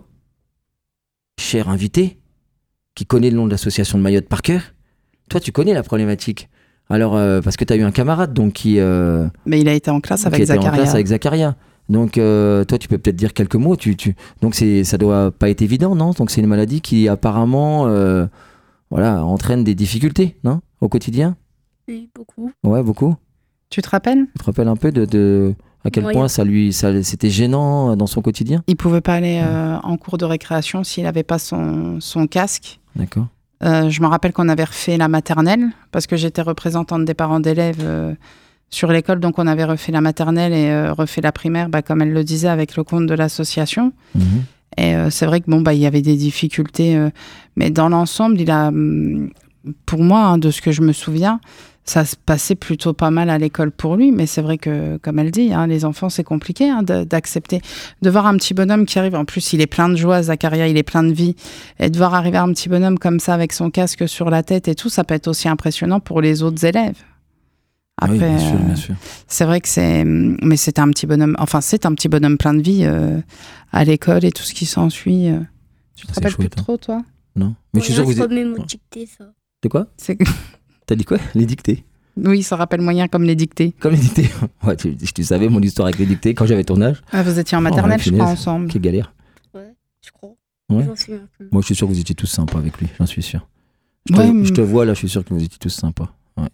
cher invité, qui connaît le nom de l'association de Mayotte par cœur, toi, tu connais la problématique. Alors, euh, parce que tu as eu un camarade donc, qui, euh, Mais il a été en classe qui avec était en Zacharia. classe avec Zacharia. Donc, euh, toi, tu peux peut-être dire quelques mots. Tu, tu... Donc, c'est, ça doit pas être évident, non? Donc, c'est une maladie qui, apparemment, euh, voilà, entraîne des difficultés, non? Au quotidien? Oui, beaucoup. Ouais, beaucoup. Tu te rappelles? Tu te rappelles un peu de, de à quel Ouais. point ça lui, ça, c'était gênant dans son quotidien? Il pouvait pas aller euh, en cours de récréation s'il n'avait pas son, son casque. D'accord. Euh, je me rappelle qu'on avait refait la maternelle parce que j'étais représentante des parents d'élèves euh, sur l'école, donc on avait refait la maternelle et euh, refait la primaire, bah, comme elle le disait, avec le compte de l'association. Mhm. Et euh, c'est vrai que bon, bah, il y avait des difficultés, euh, mais dans l'ensemble, il a, hum, pour moi, hein, de ce que je me souviens, ça se passait plutôt pas mal à l'école pour lui. Mais c'est vrai que, comme elle dit, hein, les enfants, c'est compliqué hein, de- d'accepter. De voir un petit bonhomme qui arrive, en plus, il est plein de joie, Zacharia, il est plein de vie. Et de voir arriver un petit bonhomme comme ça, avec son casque sur la tête et tout, ça peut être aussi impressionnant pour les autres élèves. Après, oui, bien sûr, euh, bien sûr. c'est vrai que c'est... Mais c'est un petit bonhomme... Enfin, c'est un petit bonhomme plein de vie euh, à l'école et tout ce qui s'ensuit. euh. Tu te C'est rappelles chouette, plus hein. trop, toi? Non. Mais je suis sûr que vous êtes. même dicté, ça. De quoi? C'est... T'as dit quoi? Les dictées. Oui, ça rappelle moyen comme les dictées. Comme les dictées. Ouais, tu, tu savais mon histoire avec les dictées quand j'avais ton âge. Ah, vous étiez en Oh, maternelle, la je crois, punaise. ensemble. Quelle galère. Ouais, je crois. Ouais. J'en souviens plus. Moi, je suis sûr que vous étiez tous sympas avec lui, j'en suis sûr. Je te, Ouais, mais- je te vois là, je suis sûr que vous étiez tous sympas. Ouais.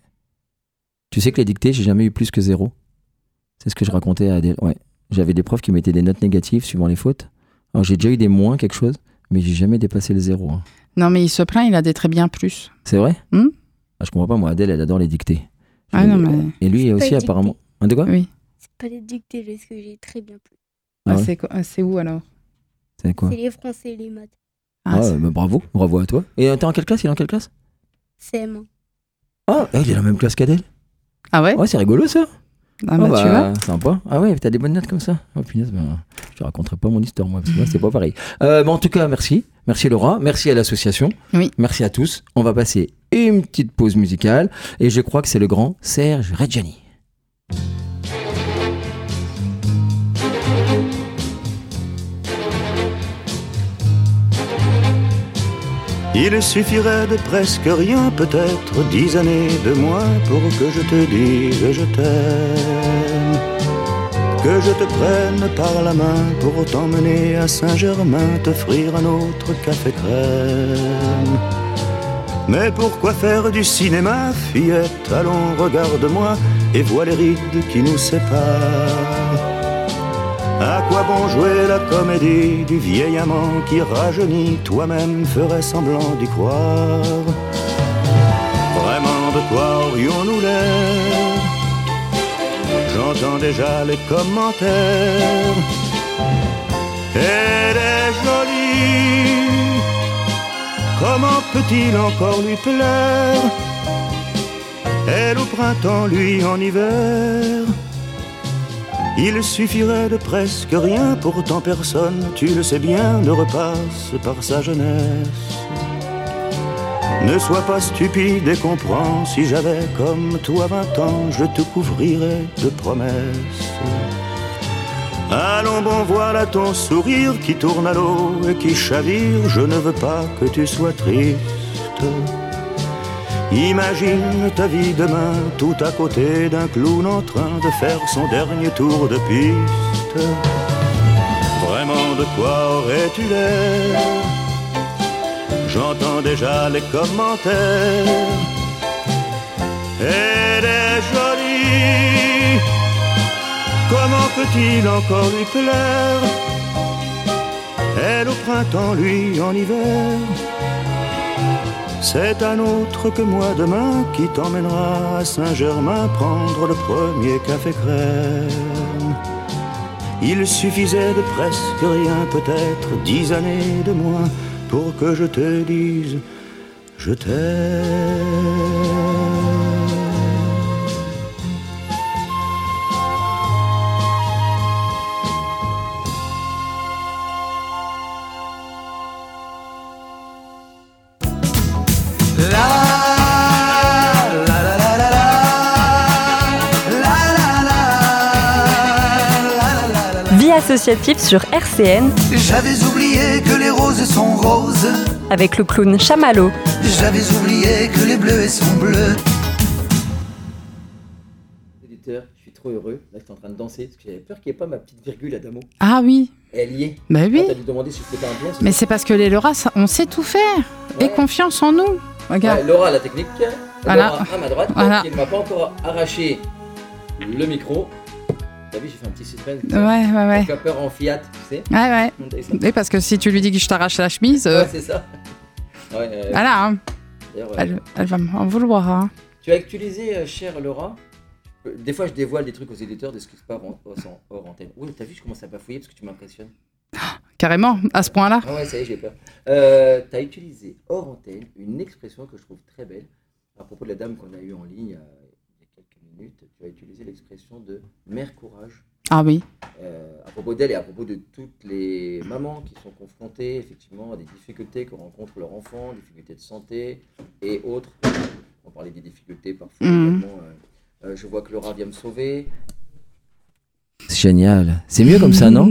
Tu sais que les dictées, j'ai jamais eu plus que zéro. C'est ce que je racontais à Adèle. Ouais. J'avais des profs qui mettaient des notes négatives suivant les fautes. Alors j'ai déjà eu des moins quelque chose, mais j'ai jamais dépassé le zéro. hein. Non, mais il se plaint, il a des très bien plus. C'est vrai? Hmm Ah, je comprends pas, moi, Adèle, elle adore les dictées. Ah non, mais... Et lui C'est aussi, pas les apparemment. Hein, de quoi? Oui. C'est pas les dictées, parce que j'ai très bien plu. Ah Ah, ouais. c'est, quoi- ah, c'est où, alors? C'est quoi? C'est les français et les maths. Ah, Ah, c'est- ouais, bah, bravo, bravo à toi. Et euh, t'es en quelle classe? Il est en quelle classe? C M un. Ah, il est dans la même classe qu'Adèle. Ah ouais? Ouais, c'est rigolo ça. Ah bah, Oh, tu vois. Sympa. Ah ouais, t'as des bonnes notes comme ça. Oh punaise, ben, je te raconterai pas mon histoire moi, parce que moi c'est pas pareil. Euh, mais en tout cas, merci. Merci Laura, merci à l'association. Oui. Merci à tous. On va passer une petite pause musicale et je crois que c'est le grand Serge Reggiani. Il suffirait de presque rien, peut-être dix années de moins pour que je te dise je t'aime. Que je te prenne par la main pour t'emmener à Saint-Germain, t'offrir un autre café crème. Mais pourquoi faire du cinéma, fillette? Allons, regarde-moi et vois les rides qui nous séparent. À quoi bon jouer la comédie du vieil amant qui rajeunit? Toi-même ferais semblant d'y croire. Vraiment, de quoi aurions-nous l'air? J'entends déjà les commentaires. Elle est jolie, comment peut-il encore lui plaire? Elle au printemps, lui en hiver. Il suffirait de presque rien, pourtant personne, tu le sais bien, ne repasse par sa jeunesse. Ne sois pas stupide et comprends, si j'avais comme toi vingt ans, je te couvrirais de promesses. Allons bon, voilà ton sourire qui tourne à l'eau et qui chavire. Je ne veux pas que tu sois triste. Imagine ta vie demain, tout à côté d'un clown en train de faire son dernier tour de piste. Vraiment, de quoi aurais-tu l'air? J'entends déjà les commentaires. Elle est jolie, comment peut-il encore lui plaire? Elle au printemps, lui en hiver. C'est un autre que moi demain qui t'emmènera à Saint-Germain prendre le premier café crème. Il suffisait de presque rien, peut-être dix années de moins, pour que je te dise je t'aime. Vie associative sur R C N. J'avais oublié que les roses sont roses. Avec le clown Chamallow. J'avais oublié que les bleus sont bleus. Éditeur, je suis trop heureux. Là, je suis en train de danser parce que j'avais peur qu'il n'y ait pas ma petite virgule Adamo. Ah oui. Et elle y est. Bah oui. Ah, t'as dû demander si je foutais un plan. Mais c'est parce que les Laura, ça, on sait tout faire. Ouais. Et confiance en nous. Regarde. Ouais, Laura, la technique. Voilà. Laura à ma droite, Voilà. qui ne m'a pas encore arraché le micro. T'as vu, j'ai fait un petit suspense. Ouais, ouais, ouais. J'ai peur en Fiat, tu sais. Ouais, ouais. Et parce que si tu lui dis que je t'arrache la chemise, euh, Ouais, c'est ça. Ouais, euh, voilà, hein. d'ailleurs, ouais. elle, elle va m'en vouloir. Hein. Tu as actualisé, euh, chère Laura. Euh, Des fois, je dévoile des trucs aux éditeurs de ce qui se passe en- hors, hors antenne. Oui, t'as vu, je commence à bafouiller parce que tu m'impressionnes. Carrément, à ce point-là. Ah ouais, ça y est, j'ai peur. Euh, tu as utilisé hors antenne une expression que je trouve très belle à propos de la dame qu'on a eue en ligne euh, il y a quelques minutes. Tu as utilisé l'expression de mère courage. Ah oui. Euh, à propos d'elle et à propos de toutes les mamans qui sont confrontées effectivement à des difficultés que rencontrent leurs enfants, difficultés de santé et autres. On parlait des difficultés parfois Mhm. également. Euh, euh, je vois que Laura vient me sauver. C'est génial. C'est mieux comme ça, non?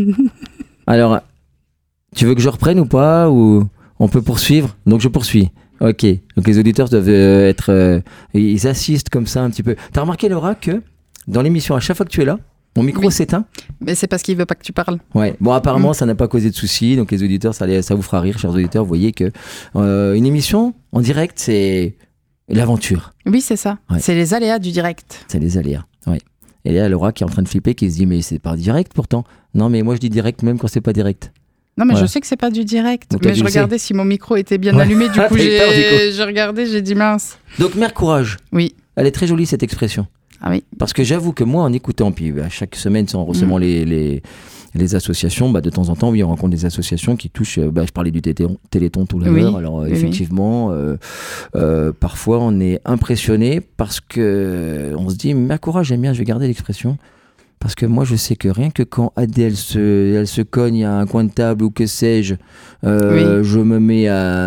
Alors, tu veux que je reprenne ou pas? Ou on peut poursuivre? Donc je poursuis. Ok. Donc les auditeurs doivent euh, être... euh, ils assistent comme ça un petit peu. T'as remarqué, Laura, que dans l'émission, à chaque fois que tu es là, mon micro Oui. s'éteint? Mais c'est parce qu'il veut pas que tu parles. Ouais. Bon, apparemment, Mm. ça n'a pas causé de soucis. Donc les auditeurs, ça, les- ça vous fera rire, chers auditeurs. Vous voyez que euh, une émission en direct, c'est l'aventure. Oui, c'est ça. Ouais. C'est les aléas du direct. C'est les aléas. Ouais. Et là, Laura qui est en train de flipper, qui se dit, mais c'est pas direct pourtant. Non, mais moi je dis direct même quand c'est pas direct. Non, mais Voilà. je sais que c'est pas du direct. Donc, t'as Mais dû je le regardais si mon micro était bien Ouais. allumé. Du Ah, coup, t'as eu peur, du j'ai j'ai regardé, j'ai dit mince. Donc, mère courage. Oui. Elle est très jolie cette expression. Ah oui. Parce que j'avoue que moi, en écoutant, puis à chaque semaine, en recevant Mm. les, les, les associations, bah, de temps en temps, oui, on rencontre des associations qui touchent. euh, Bah, je parlais du téléthon, téléthon tout à Oui, l'heure. Alors, euh, oui, oui. effectivement, euh, euh, parfois, on est impressionné parce que on se dit, mais courage, j'aime bien, je vais garder l'expression. Parce que moi, je sais que rien que quand Adèle se, elle se cogne à un coin de table ou que sais-je, euh, je me mets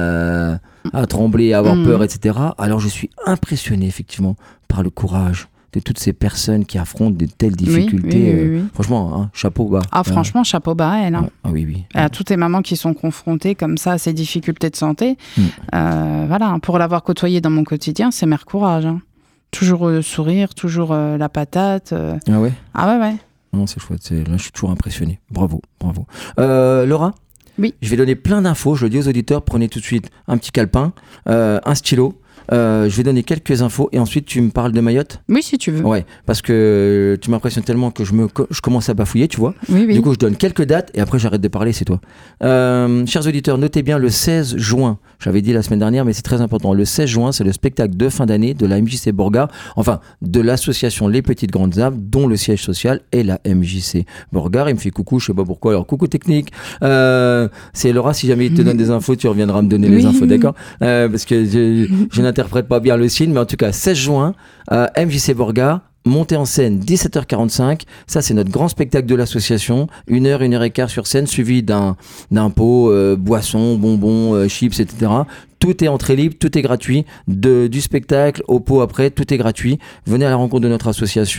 à, à trembler, à avoir Mm. peur, et cetera. Alors, je suis impressionné, effectivement, par le courage de toutes ces personnes qui affrontent de telles difficultés. oui, oui, euh, oui. Franchement, hein, chapeau bas. Ah, franchement, chapeau bas à elle. Hein. Ah, ah oui, oui. À toutes les mamans qui sont confrontées comme ça à ces difficultés de santé. Mm. Euh, voilà, pour l'avoir côtoyée dans mon quotidien, c'est mère courage. Hein. Toujours le sourire, toujours euh, la patate. euh. Ah ouais? Ah ouais, ouais. Non, c'est chouette. C'est... Là, je suis toujours impressionné. Bravo, bravo. Euh, Laura? Oui. Je vais donner plein d'infos. Je le dis aux auditeurs, prenez tout de suite un petit calepin, euh, un stylo. Euh, je vais donner quelques infos et ensuite tu me parles de Mayotte. Oui, si tu veux. Ouais, parce que tu m'impressionnes tellement que je, me, je commence à bafouiller, tu vois. Oui, oui. Du coup, je donne quelques dates et après j'arrête de parler, c'est toi. Euh, chers auditeurs, notez bien le seize juin. J'avais dit la semaine dernière, mais c'est très important. Le seize juin, c'est le spectacle de fin d'année de la M J C Borgard, enfin de l'association Les Petites Grandes Âmes, dont le siège social est la M J C Borgard. Il me fait coucou, je sais pas pourquoi. Alors coucou technique. Euh, c'est Laura, si jamais il te donne des infos, tu reviendras me donner les Oui, infos, oui. d'accord? Euh, Parce que je, je n'interprète pas bien le signe, mais en tout cas, seize juin, euh, M J C Borgard. Montée en scène, dix-sept heures quarante-cinq. Ça, c'est notre grand spectacle de l'association. Une heure, une heure et quart sur scène, suivi d'un, d'un pot, euh, boissons, bonbons, euh, chips, et cetera. Tout est entrée libre, tout est gratuit. De, du spectacle au pot après, tout est gratuit. Venez à la rencontre de notre association.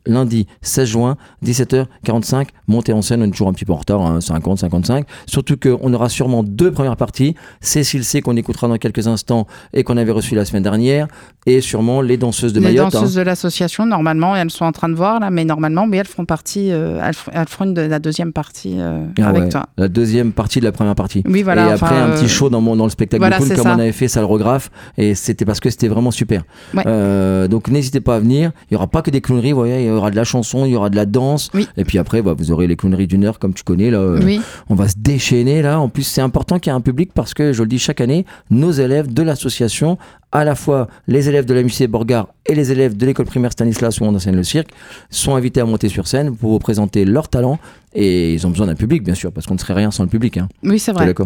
lundi seize juin, dix-sept heures quarante-cinq, montée en scène, on est toujours un petit peu en retard, hein, cinquante, cinquante-cinq. Surtout qu'on aura sûrement deux premières parties. Cécile C qu'on écoutera dans quelques instants et qu'on avait reçu la semaine dernière. Et sûrement les danseuses de les Mayotte. Les danseuses hein. de l'association, normalement, elles sont en train de voir là, mais normalement, mais elles feront partie, euh, elles, elles feront une de la deuxième partie euh, ah avec ouais, toi. La deuxième partie de la première partie. Oui, voilà. Et enfin, après, un euh... petit show dans, mon, dans le spectacle voilà, de Clown, comme ça. on avait fait Salrographe. Et c'était parce que c'était vraiment super. Ouais. Euh, donc n'hésitez pas à venir. Il n'y aura pas que des clowneries, vous voyez, il y aura de la chanson, il y aura de la danse. Oui. Et puis après, bah, vous aurez les clowneries d'une heure, comme tu connais. Là, euh, oui. On va se déchaîner là. En plus, c'est important qu'il y ait un public parce que, je le dis chaque année, nos élèves de l'association, à la fois les élèves de la M J C Borgard et les élèves de l'école primaire Stanislas où on enseigne le cirque, sont invités à monter sur scène pour vous présenter leur talent. Et ils ont besoin d'un public, bien sûr, parce qu'on ne serait rien sans le public. Hein. Oui, c'est vrai. T'es d'accord ?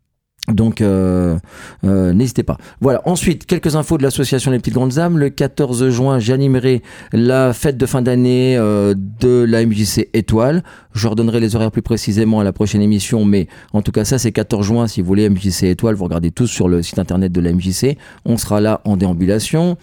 Donc, euh, euh, n'hésitez pas. Voilà. Ensuite, quelques infos de l'association Les Petites Grandes Âmes. Le quatorze juin, j'animerai la fête de fin d'année euh, de la M J C Étoile. Je redonnerai les horaires plus précisément à la prochaine émission, mais en tout cas, ça, c'est quatorze juin. Si vous voulez M J C Étoile, vous regardez tous sur le site internet de la M J C. On sera là en déambulation.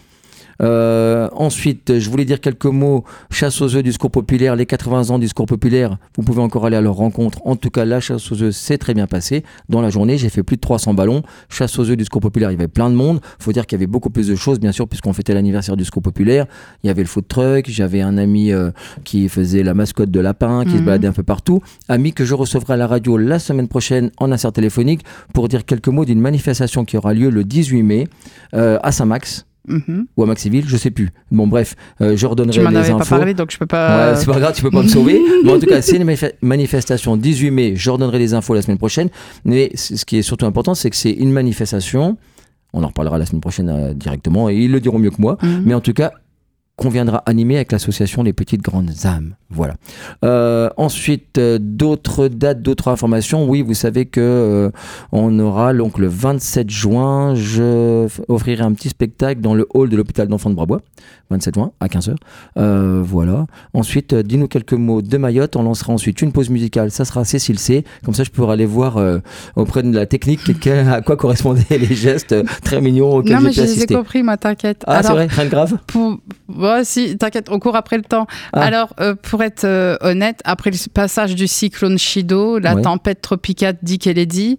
Euh, ensuite, je voulais dire quelques mots. Chasse aux œufs du Secours Populaire, les quatre-vingts ans du Secours Populaire. Vous pouvez encore aller à leur rencontre. En tout cas, la chasse aux œufs s'est très bien passée. Dans la journée, j'ai fait plus de trois cents ballons. Chasse aux œufs du Secours Populaire, il y avait plein de monde. Faut dire qu'il y avait beaucoup plus de choses, bien sûr, puisqu'on fêtait l'anniversaire du Secours Populaire. Il y avait le food truck. J'avais un ami euh, qui faisait la mascotte de lapin, qui mmh. se baladait un peu partout. Ami que je recevrai à la radio la semaine prochaine en insert téléphonique pour dire quelques mots d'une manifestation qui aura lieu le dix-huit mai euh, à Saint-Max. Mmh. Ou à Maxiville, je sais plus. Bon, bref, euh, je redonnerai les infos. Tu m'en avais pas parlé, donc je peux pas. Ouais, c'est pas grave, tu peux pas me sauver. Mais en tout cas, c'est une manif- manifestation dix-huit mai. Je redonnerai les infos la semaine prochaine. Mais ce qui est surtout important, c'est que c'est une manifestation. On en reparlera la semaine prochaine euh, directement et ils le diront mieux que moi. Mmh. Mais en tout cas, qu'on viendra animer avec l'association Les Petites Grandes Âmes. Voilà. Euh, ensuite, euh, d'autres dates, d'autres informations. Oui, vous savez que euh, on aura donc le vingt-sept juin, je offrirai un petit spectacle dans le hall de l'hôpital d'enfants de Brabois. vingt-sept juin à quinze heures. Euh, voilà. Ensuite, euh, dis-nous quelques mots de Mayotte. On lancera ensuite une pause musicale. Ça sera Cécile C. Comme ça, je pourrai aller voir euh, auprès de la technique à quoi correspondaient les gestes euh, très mignons auxquels j'ai pu assister. Non, mais je les ai compris, moi, t'inquiète. Ah, alors, c'est vrai, rien de grave. Pour... Ouais, si, t'inquiète, on court après le temps. Ah. Alors, euh, pour être euh, honnête, après le passage du cyclone Chido, la ouais. tempête tropicale Dick et Lady,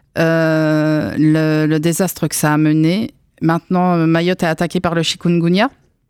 euh, le, le désastre que ça a mené, maintenant, Mayotte est attaquée par le chikungunya.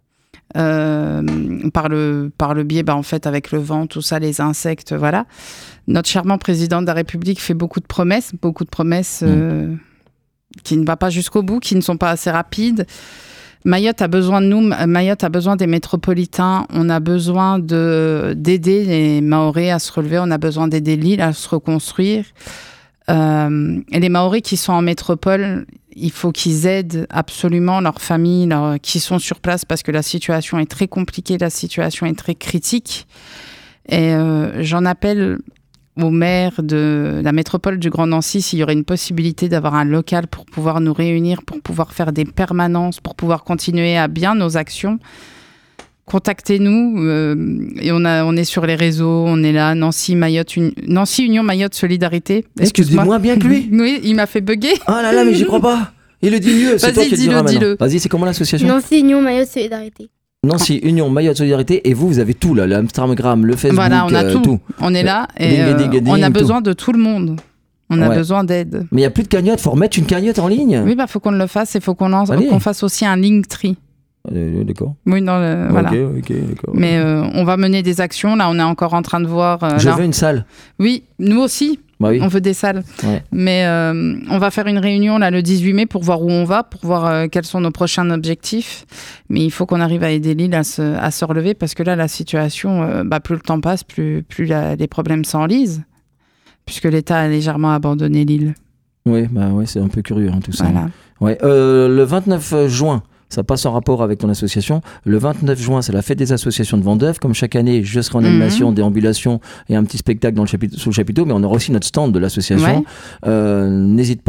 Euh, par le par le biais, bah, en fait, avec le vent, tout ça, les insectes, voilà. Notre charmant président de la République fait beaucoup de promesses, beaucoup de promesses euh, mmh. qui ne vont pas jusqu'au bout, qui ne sont pas assez rapides. Mayotte a besoin de nous, Mayotte a besoin des métropolitains, on a besoin de, d'aider les Mahorais à se relever, on a besoin d'aider l'île à se reconstruire. Euh, et les Mahorais qui sont en métropole, il faut qu'ils aident absolument leurs familles leurs, qui sont sur place parce que la situation est très compliquée, la situation est très critique. Et euh, j'en appelle au maire de la métropole du Grand Nancy s'il y aurait une possibilité d'avoir un local pour pouvoir nous réunir, pour pouvoir faire des permanences, pour pouvoir continuer à bien nos actions. Contactez-nous euh, et on, a, on est sur les réseaux, on est là, Nancy, Mayotte, une, Nancy Union Mayotte Solidarité. Excuse-moi. Moins bien que lui. Oui, il m'a fait bugger. Ah là là, mais j'y crois pas. Il le dit mieux, c'est Vas-y, toi qui le diras maintenant. dis-le. Vas-y, c'est comment l'association ? Nancy Union Mayotte Solidarité. Nancy Union Mayotte Solidarité, et vous, vous avez tout là, l'Instagram, le Facebook, voilà, on a euh, tout. tout. On est là et ding, euh, ding, ding, on a tout. besoin de tout le monde. On a ouais. besoin d'aide. Mais il n'y a plus de cagnotte, faut remettre une cagnotte en ligne. Oui, bah faut qu'on le fasse et faut qu'on lance, qu'on fasse aussi un Linktree. Euh, d'accord. Oui, dans le, okay, voilà. Ok, d'accord. Mais euh, on va mener des actions. Là, on est encore en train de voir. Euh, Je là. veux une salle. Oui, nous aussi. Bah oui. On veut des salles. Ouais. Mais euh, on va faire une réunion là le dix-huit mai pour voir où on va, pour voir euh, quels sont nos prochains objectifs. Mais il faut qu'on arrive à aider l'île à se, à se relever parce que là, la situation, euh, bah, plus le temps passe, plus, plus la, les problèmes s'enlisent, puisque l'État a légèrement abandonné l'île. Oui, bah ouais, c'est un peu curieux hein, tout ça. Voilà. Ouais. Euh, le vingt-neuf juin, ça passe en rapport avec ton association. Le vingt-neuf juin, c'est la fête des associations de Vendœuvre. Comme chaque année, je serai en animation, mmh. déambulation et un petit spectacle dans le chapiteau, sous le chapiteau, mais on aura aussi notre stand de l'association. Ouais. Euh, n'hésite pas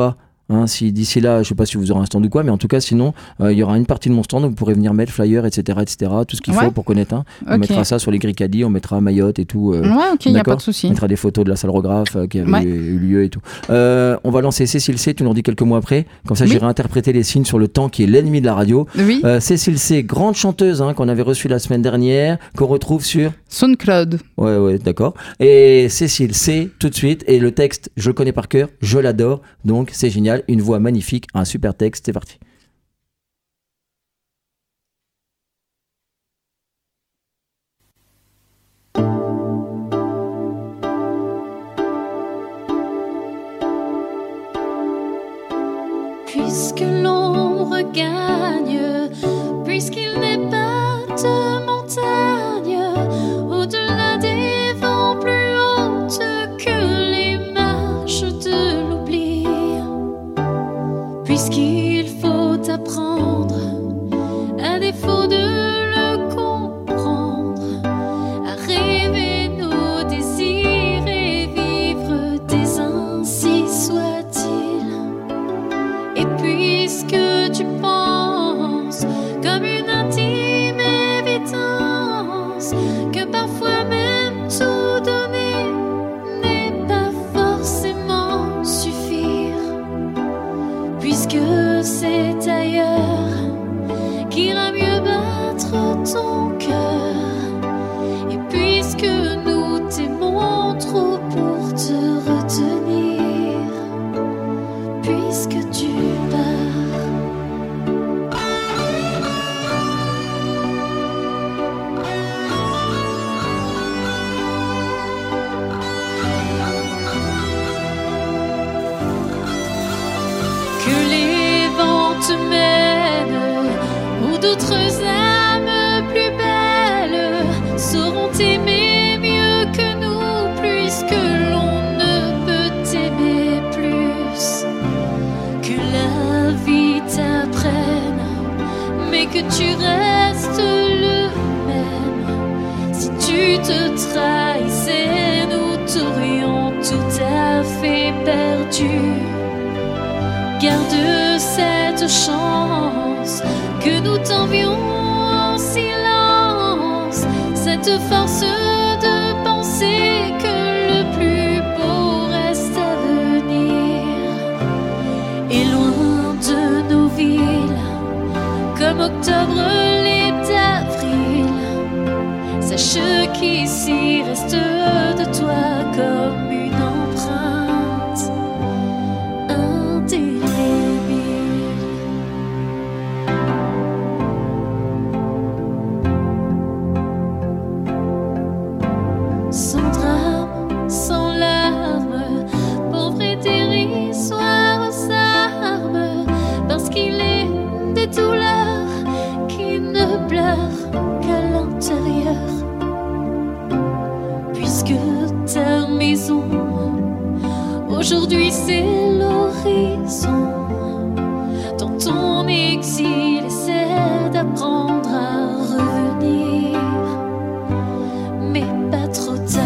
Hein, si d'ici là, je sais pas si vous aurez un stand ou quoi, mais en tout cas, sinon, euh, il y aura une partie de mon stand où vous pourrez venir mettre flyers, et cetera, et cetera, tout ce qu'il Ouais. faut pour connaître un. On Ok. mettra ça sur les grilles caddie, on mettra Mayotte et tout. euh, Ouais, ok, il n'y a d'accord pas de souci. On mettra des photos de la salle Rographe euh, qui avait Ouais. eu lieu et tout. Euh, on va lancer Cécile C, tu nous redis quelques mots après. Comme ça, Oui. j'irai interpréter les signes sur le temps qui est l'ennemi de la radio. Oui, Euh, Cécile C, grande chanteuse hein, qu'on avait reçue la semaine dernière, qu'on retrouve sur. SoundCloud. Ouais, ouais, d'accord. Et Cécile C, tout de suite. Et le texte, je le connais par cœur, je l'adore. Donc, c'est génial. Une voix magnifique, un super texte. C'est parti. Puisque l'ombre gagne, puisqu'il n'est pas de montagne, au-delà des vents plus hautes que les marches de l'oubli, puisqu'il faut apprendre, à défaut de le comprendre, à rêver nos désirs et vivre des ainsi soit-il. Et puisque tu penses comme une intime évidence que parfois même tout donner n'est pas forcément suffire, puisque c'est ailleurs qu'ira mieux battre ton cœur, et puisque nous t'aimons trop pour te retenir, puisque tu pars. Que les vents te mènent, où d'autres âmes plus belles sauront t'aimer mieux que nous, puisque l'on ne peut t'aimer plus. Que la vie t'apprenne, mais que tu restes le même. Si tu te trahissais, nous t'aurions tout à fait perdu. Garde cette chance que nous t'envions en silence, cette force de penser que le plus beau reste à venir. Et loin de nos villes, comme octobre l'est d'avril, sache qu'ici reste de toi comme une empreinte indélébile. Sans drame, sans larmes, pauvre et dérisoire armes, parce qu'il est des douleurs qui ne pleurent qu'à l'intérieur. Puisque ta maison, aujourd'hui c'est l'horizon. Dans ton exil, essaie d'apprendre à revenir, mais pas trop tard.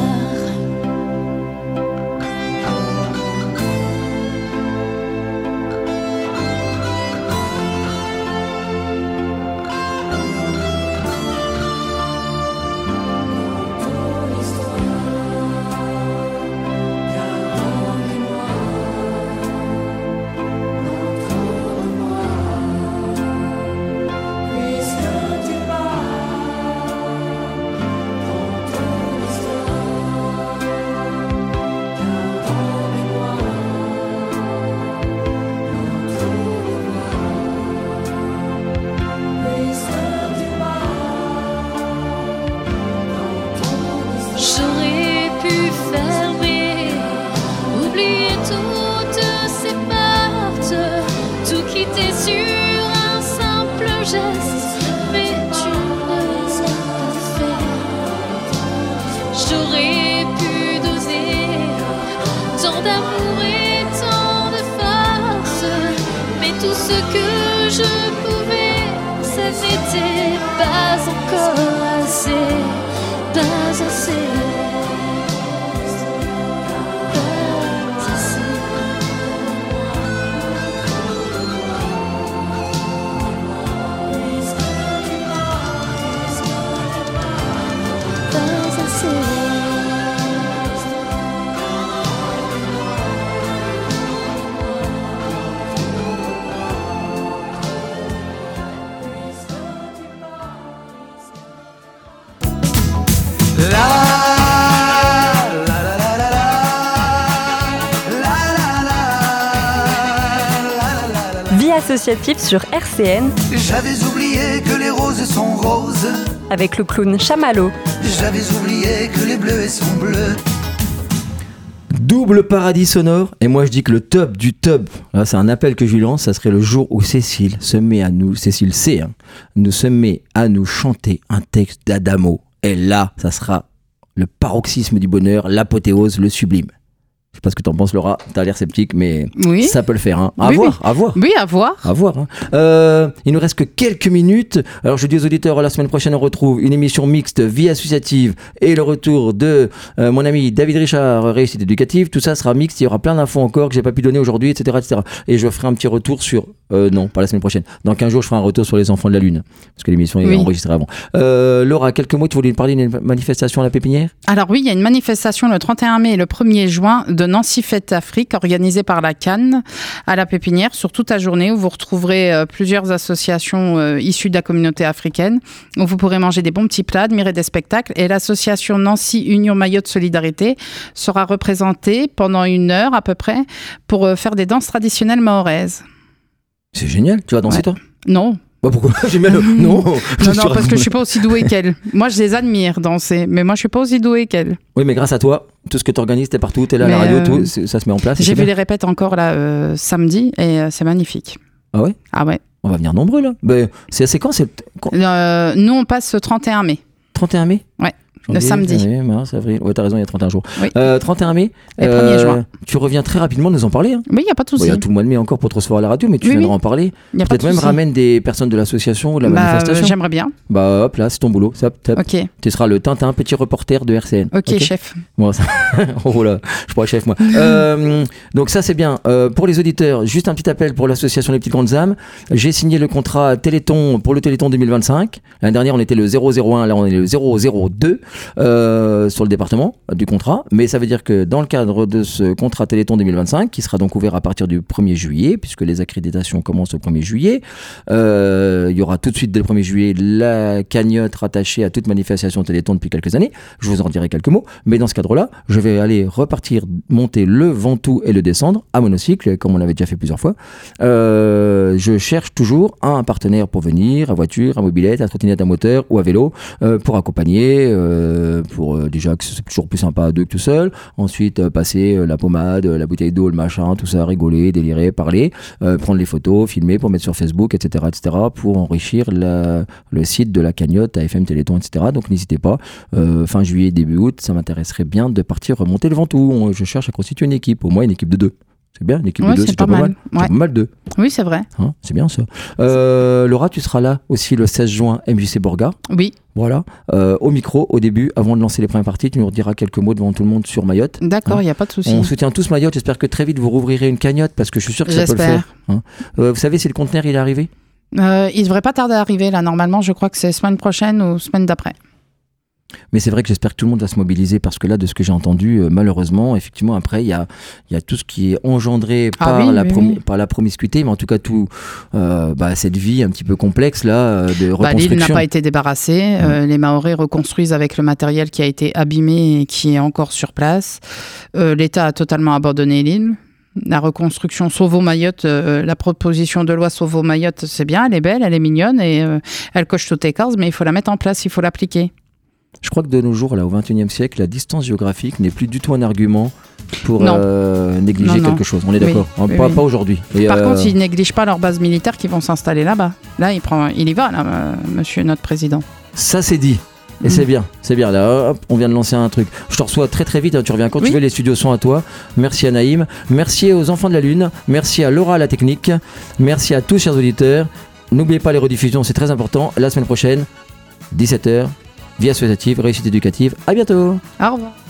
J'aurais pu fermer, oublier toutes ces portes, tout quitter sur un simple geste, mais tu ne l'as pas fait. J'aurais pu doser tant d'amour et tant de force, mais tout ce que je pouvais, ça n'était pas encore assez. Pas assez, pas assez. associative sur R C N. J'avais oublié que les roses sont roses. Avec le clown Chamallow. J'avais oublié que les bleus sont bleus. Double paradis sonore, et moi je dis que le top du top, là c'est un appel que je lui lance, ça serait le jour où Cécile se met à nous, Cécile C, hein, nous se met à nous chanter un texte d'Adamo, et là ça sera le paroxysme du bonheur, l'apothéose, le sublime. Je sais pas ce que t'en penses, Laura, t'as l'air sceptique, mais oui. Ça peut le faire. Hein. À oui, voir, oui. à voir. Oui, à voir. À voir. Hein. Euh, il nous reste que quelques minutes. Alors je dis aux auditeurs, la semaine prochaine on retrouve une émission mixte vie associative et le retour de euh, mon ami David Richard, réussite éducative. Tout ça sera mixte, il y aura plein d'infos encore que j'ai pas pu donner aujourd'hui, et cetera, et cetera. Et je ferai un petit retour sur... Euh, non, pas la semaine prochaine. Dans quinze jours, je ferai un retour sur les enfants de la Lune. Parce que l'émission est oui. enregistrée avant. Euh, Laura, quelques mots, tu voulais nous parler d'une manifestation à la Pépinière ? Alors oui, il y a une manifestation le trente et un mai et le premier juin de Nancy Fête Afrique, organisée par la Cannes à la Pépinière, sur toute la journée, où vous retrouverez euh, plusieurs associations euh, issues de la communauté africaine, où vous pourrez manger des bons petits plats, admirer des spectacles. Et l'association Nancy Union Mayotte Solidarité sera représentée pendant une heure à peu près pour euh, faire des danses traditionnelles mahoraises. C'est génial, tu vas danser ouais. toi ? Non. Bah pourquoi ? J'aime bien le... Non, non, non parce que je suis pas aussi douée qu'elle. Moi, je les admire danser, mais moi, je suis pas aussi douée qu'elle. Oui, mais grâce à toi, tout ce que tu organises, t'es partout, t'es là à la radio, euh... tout, ça se met en place. J'ai vu bien. Les répètes encore là euh, samedi et euh, c'est magnifique. Ah ouais ? Ah ouais. On va venir nombreux là. Bah, c'est c'est quand, c'est... quand... Euh, Nous, on passe le trente et un mai. trente et un mai ? Ouais. Le samedi. Janvier, mars, avril. Ouais, t'as raison, il y a trente et un jours. Oui. Euh, trente et un mai. Et euh, premier juin. Tu reviens très rapidement nous en parler. Hein. Oui, il n'y a pas de souci. Il bon, y a tout le mois de mai encore pour te recevoir à la radio, mais tu oui, viendras oui. en parler. Y a Peut-être pas de même souci. ramène des personnes de l'association ou de la bah, manifestation. Euh, J'aimerais bien. Bah hop, là, c'est ton boulot. Top, top. Ok. Tu seras le Tintin, petit reporter de R C N. Ok, okay. Chef. Bon, ça... oh là, je pourrais chef, moi. euh, donc ça, c'est bien. Euh, pour les auditeurs, juste un petit appel pour l'association Les Petites Grandes Âmes. J'ai signé le contrat Téléthon pour le Téléthon deux mille vingt-cinq. L'année dernière, on était le zéro zéro un, là, on est le zéro zéro deux euh, sur le département du contrat, mais ça veut dire que dans le cadre de ce contrat Téléthon deux mille vingt-cinq, qui sera donc ouvert à partir du premier juillet, puisque les accréditations commencent au premier juillet, euh, il y aura tout de suite dès le premier juillet la cagnotte rattachée à toute manifestation Téléthon depuis quelques années, je vous en dirai quelques mots, mais dans ce cadre-là, je vais aller repartir monter le Ventoux et le descendre à monocycle, comme on l'avait déjà fait plusieurs fois. Euh, je cherche toujours un partenaire pour venir, à voiture, à mobilette, à trottinette à moteur ou à vélo, euh, pour accompagner, euh, pour euh, déjà que c'est toujours plus sympa à deux que tout seul. Ensuite, euh, passer euh, la pommade, euh, la bouteille d'eau, le machin, tout ça, rigoler, délirer, parler, euh, prendre les photos, filmer pour mettre sur Facebook, et cetera, et cetera, pour enrichir la, le site de la cagnotte A F M Téléthon, et cetera. Donc n'hésitez pas. Euh, fin juillet, début août, ça m'intéresserait bien de partir remonter le Ventoux. On, je cherche à constituer une équipe, au moins une équipe de deux. C'est bien, une équipe ouais, de deux, c'est, c'est pas, pas mal. mal. Ouais. C'est pas mal deux. Oui, c'est vrai. Hein, c'est bien ça. Euh, Laura, tu seras là aussi le seize juin, M J C Borga. Oui. Voilà. Euh, au micro, au début, avant de lancer les premières parties, tu nous rediras quelques mots devant tout le monde sur Mayotte. D'accord, il hein. n'y a pas de souci. On soutient tous Mayotte. J'espère que très vite vous rouvrirez une cagnotte parce que je suis sûr que ça J'espère. peut le faire. Hein. Euh, vous savez si le conteneur il est arrivé ? euh, Il ne devrait pas tarder à arriver là. Normalement, je crois que c'est semaine prochaine ou semaine d'après. Mais c'est vrai que j'espère que tout le monde va se mobiliser parce que là, de ce que j'ai entendu, euh, malheureusement, effectivement, après, il y a, y a tout ce qui est engendré ah par, oui, la oui, prom- oui. par la promiscuité, mais en tout cas, tout, euh, bah, cette vie un petit peu complexe là, de reconstruction. Bah, l'île n'a pas été débarrassée. Mmh. Euh, les Mahorais reconstruisent avec le matériel qui a été abîmé et qui est encore sur place. Euh, L'État a totalement abandonné l'île. La reconstruction Sauvo Mayotte, euh, la proposition de loi Sauvo Mayotte, c'est bien, elle est belle, elle est mignonne et euh, elle coche toutes les cases, mais il faut la mettre en place, il faut l'appliquer. Je crois que de nos jours, là, au vingt et unième siècle, la distance géographique n'est plus du tout un argument pour euh, négliger non, quelque non. chose. On est d'accord, oui, oui, pas, oui. pas aujourd'hui. Et Par euh... contre, ils ne négligent pas leurs bases militaires qui vont s'installer là-bas. Là, il, prend, il y va, là, euh, monsieur notre président. Ça, c'est dit. Et mmh. c'est bien, c'est bien. Là, hop, on vient de lancer un truc. Je te reçois très très vite. Hein, tu reviens quand oui. tu veux. Les studios sont à toi. Merci à Naïm. Merci aux enfants de la Lune. Merci à Laura à la technique. Merci à tous, chers auditeurs. N'oubliez pas les rediffusions, c'est très important. La semaine prochaine, dix-sept heures, vie associative, réussite éducative. À bientôt. Au revoir.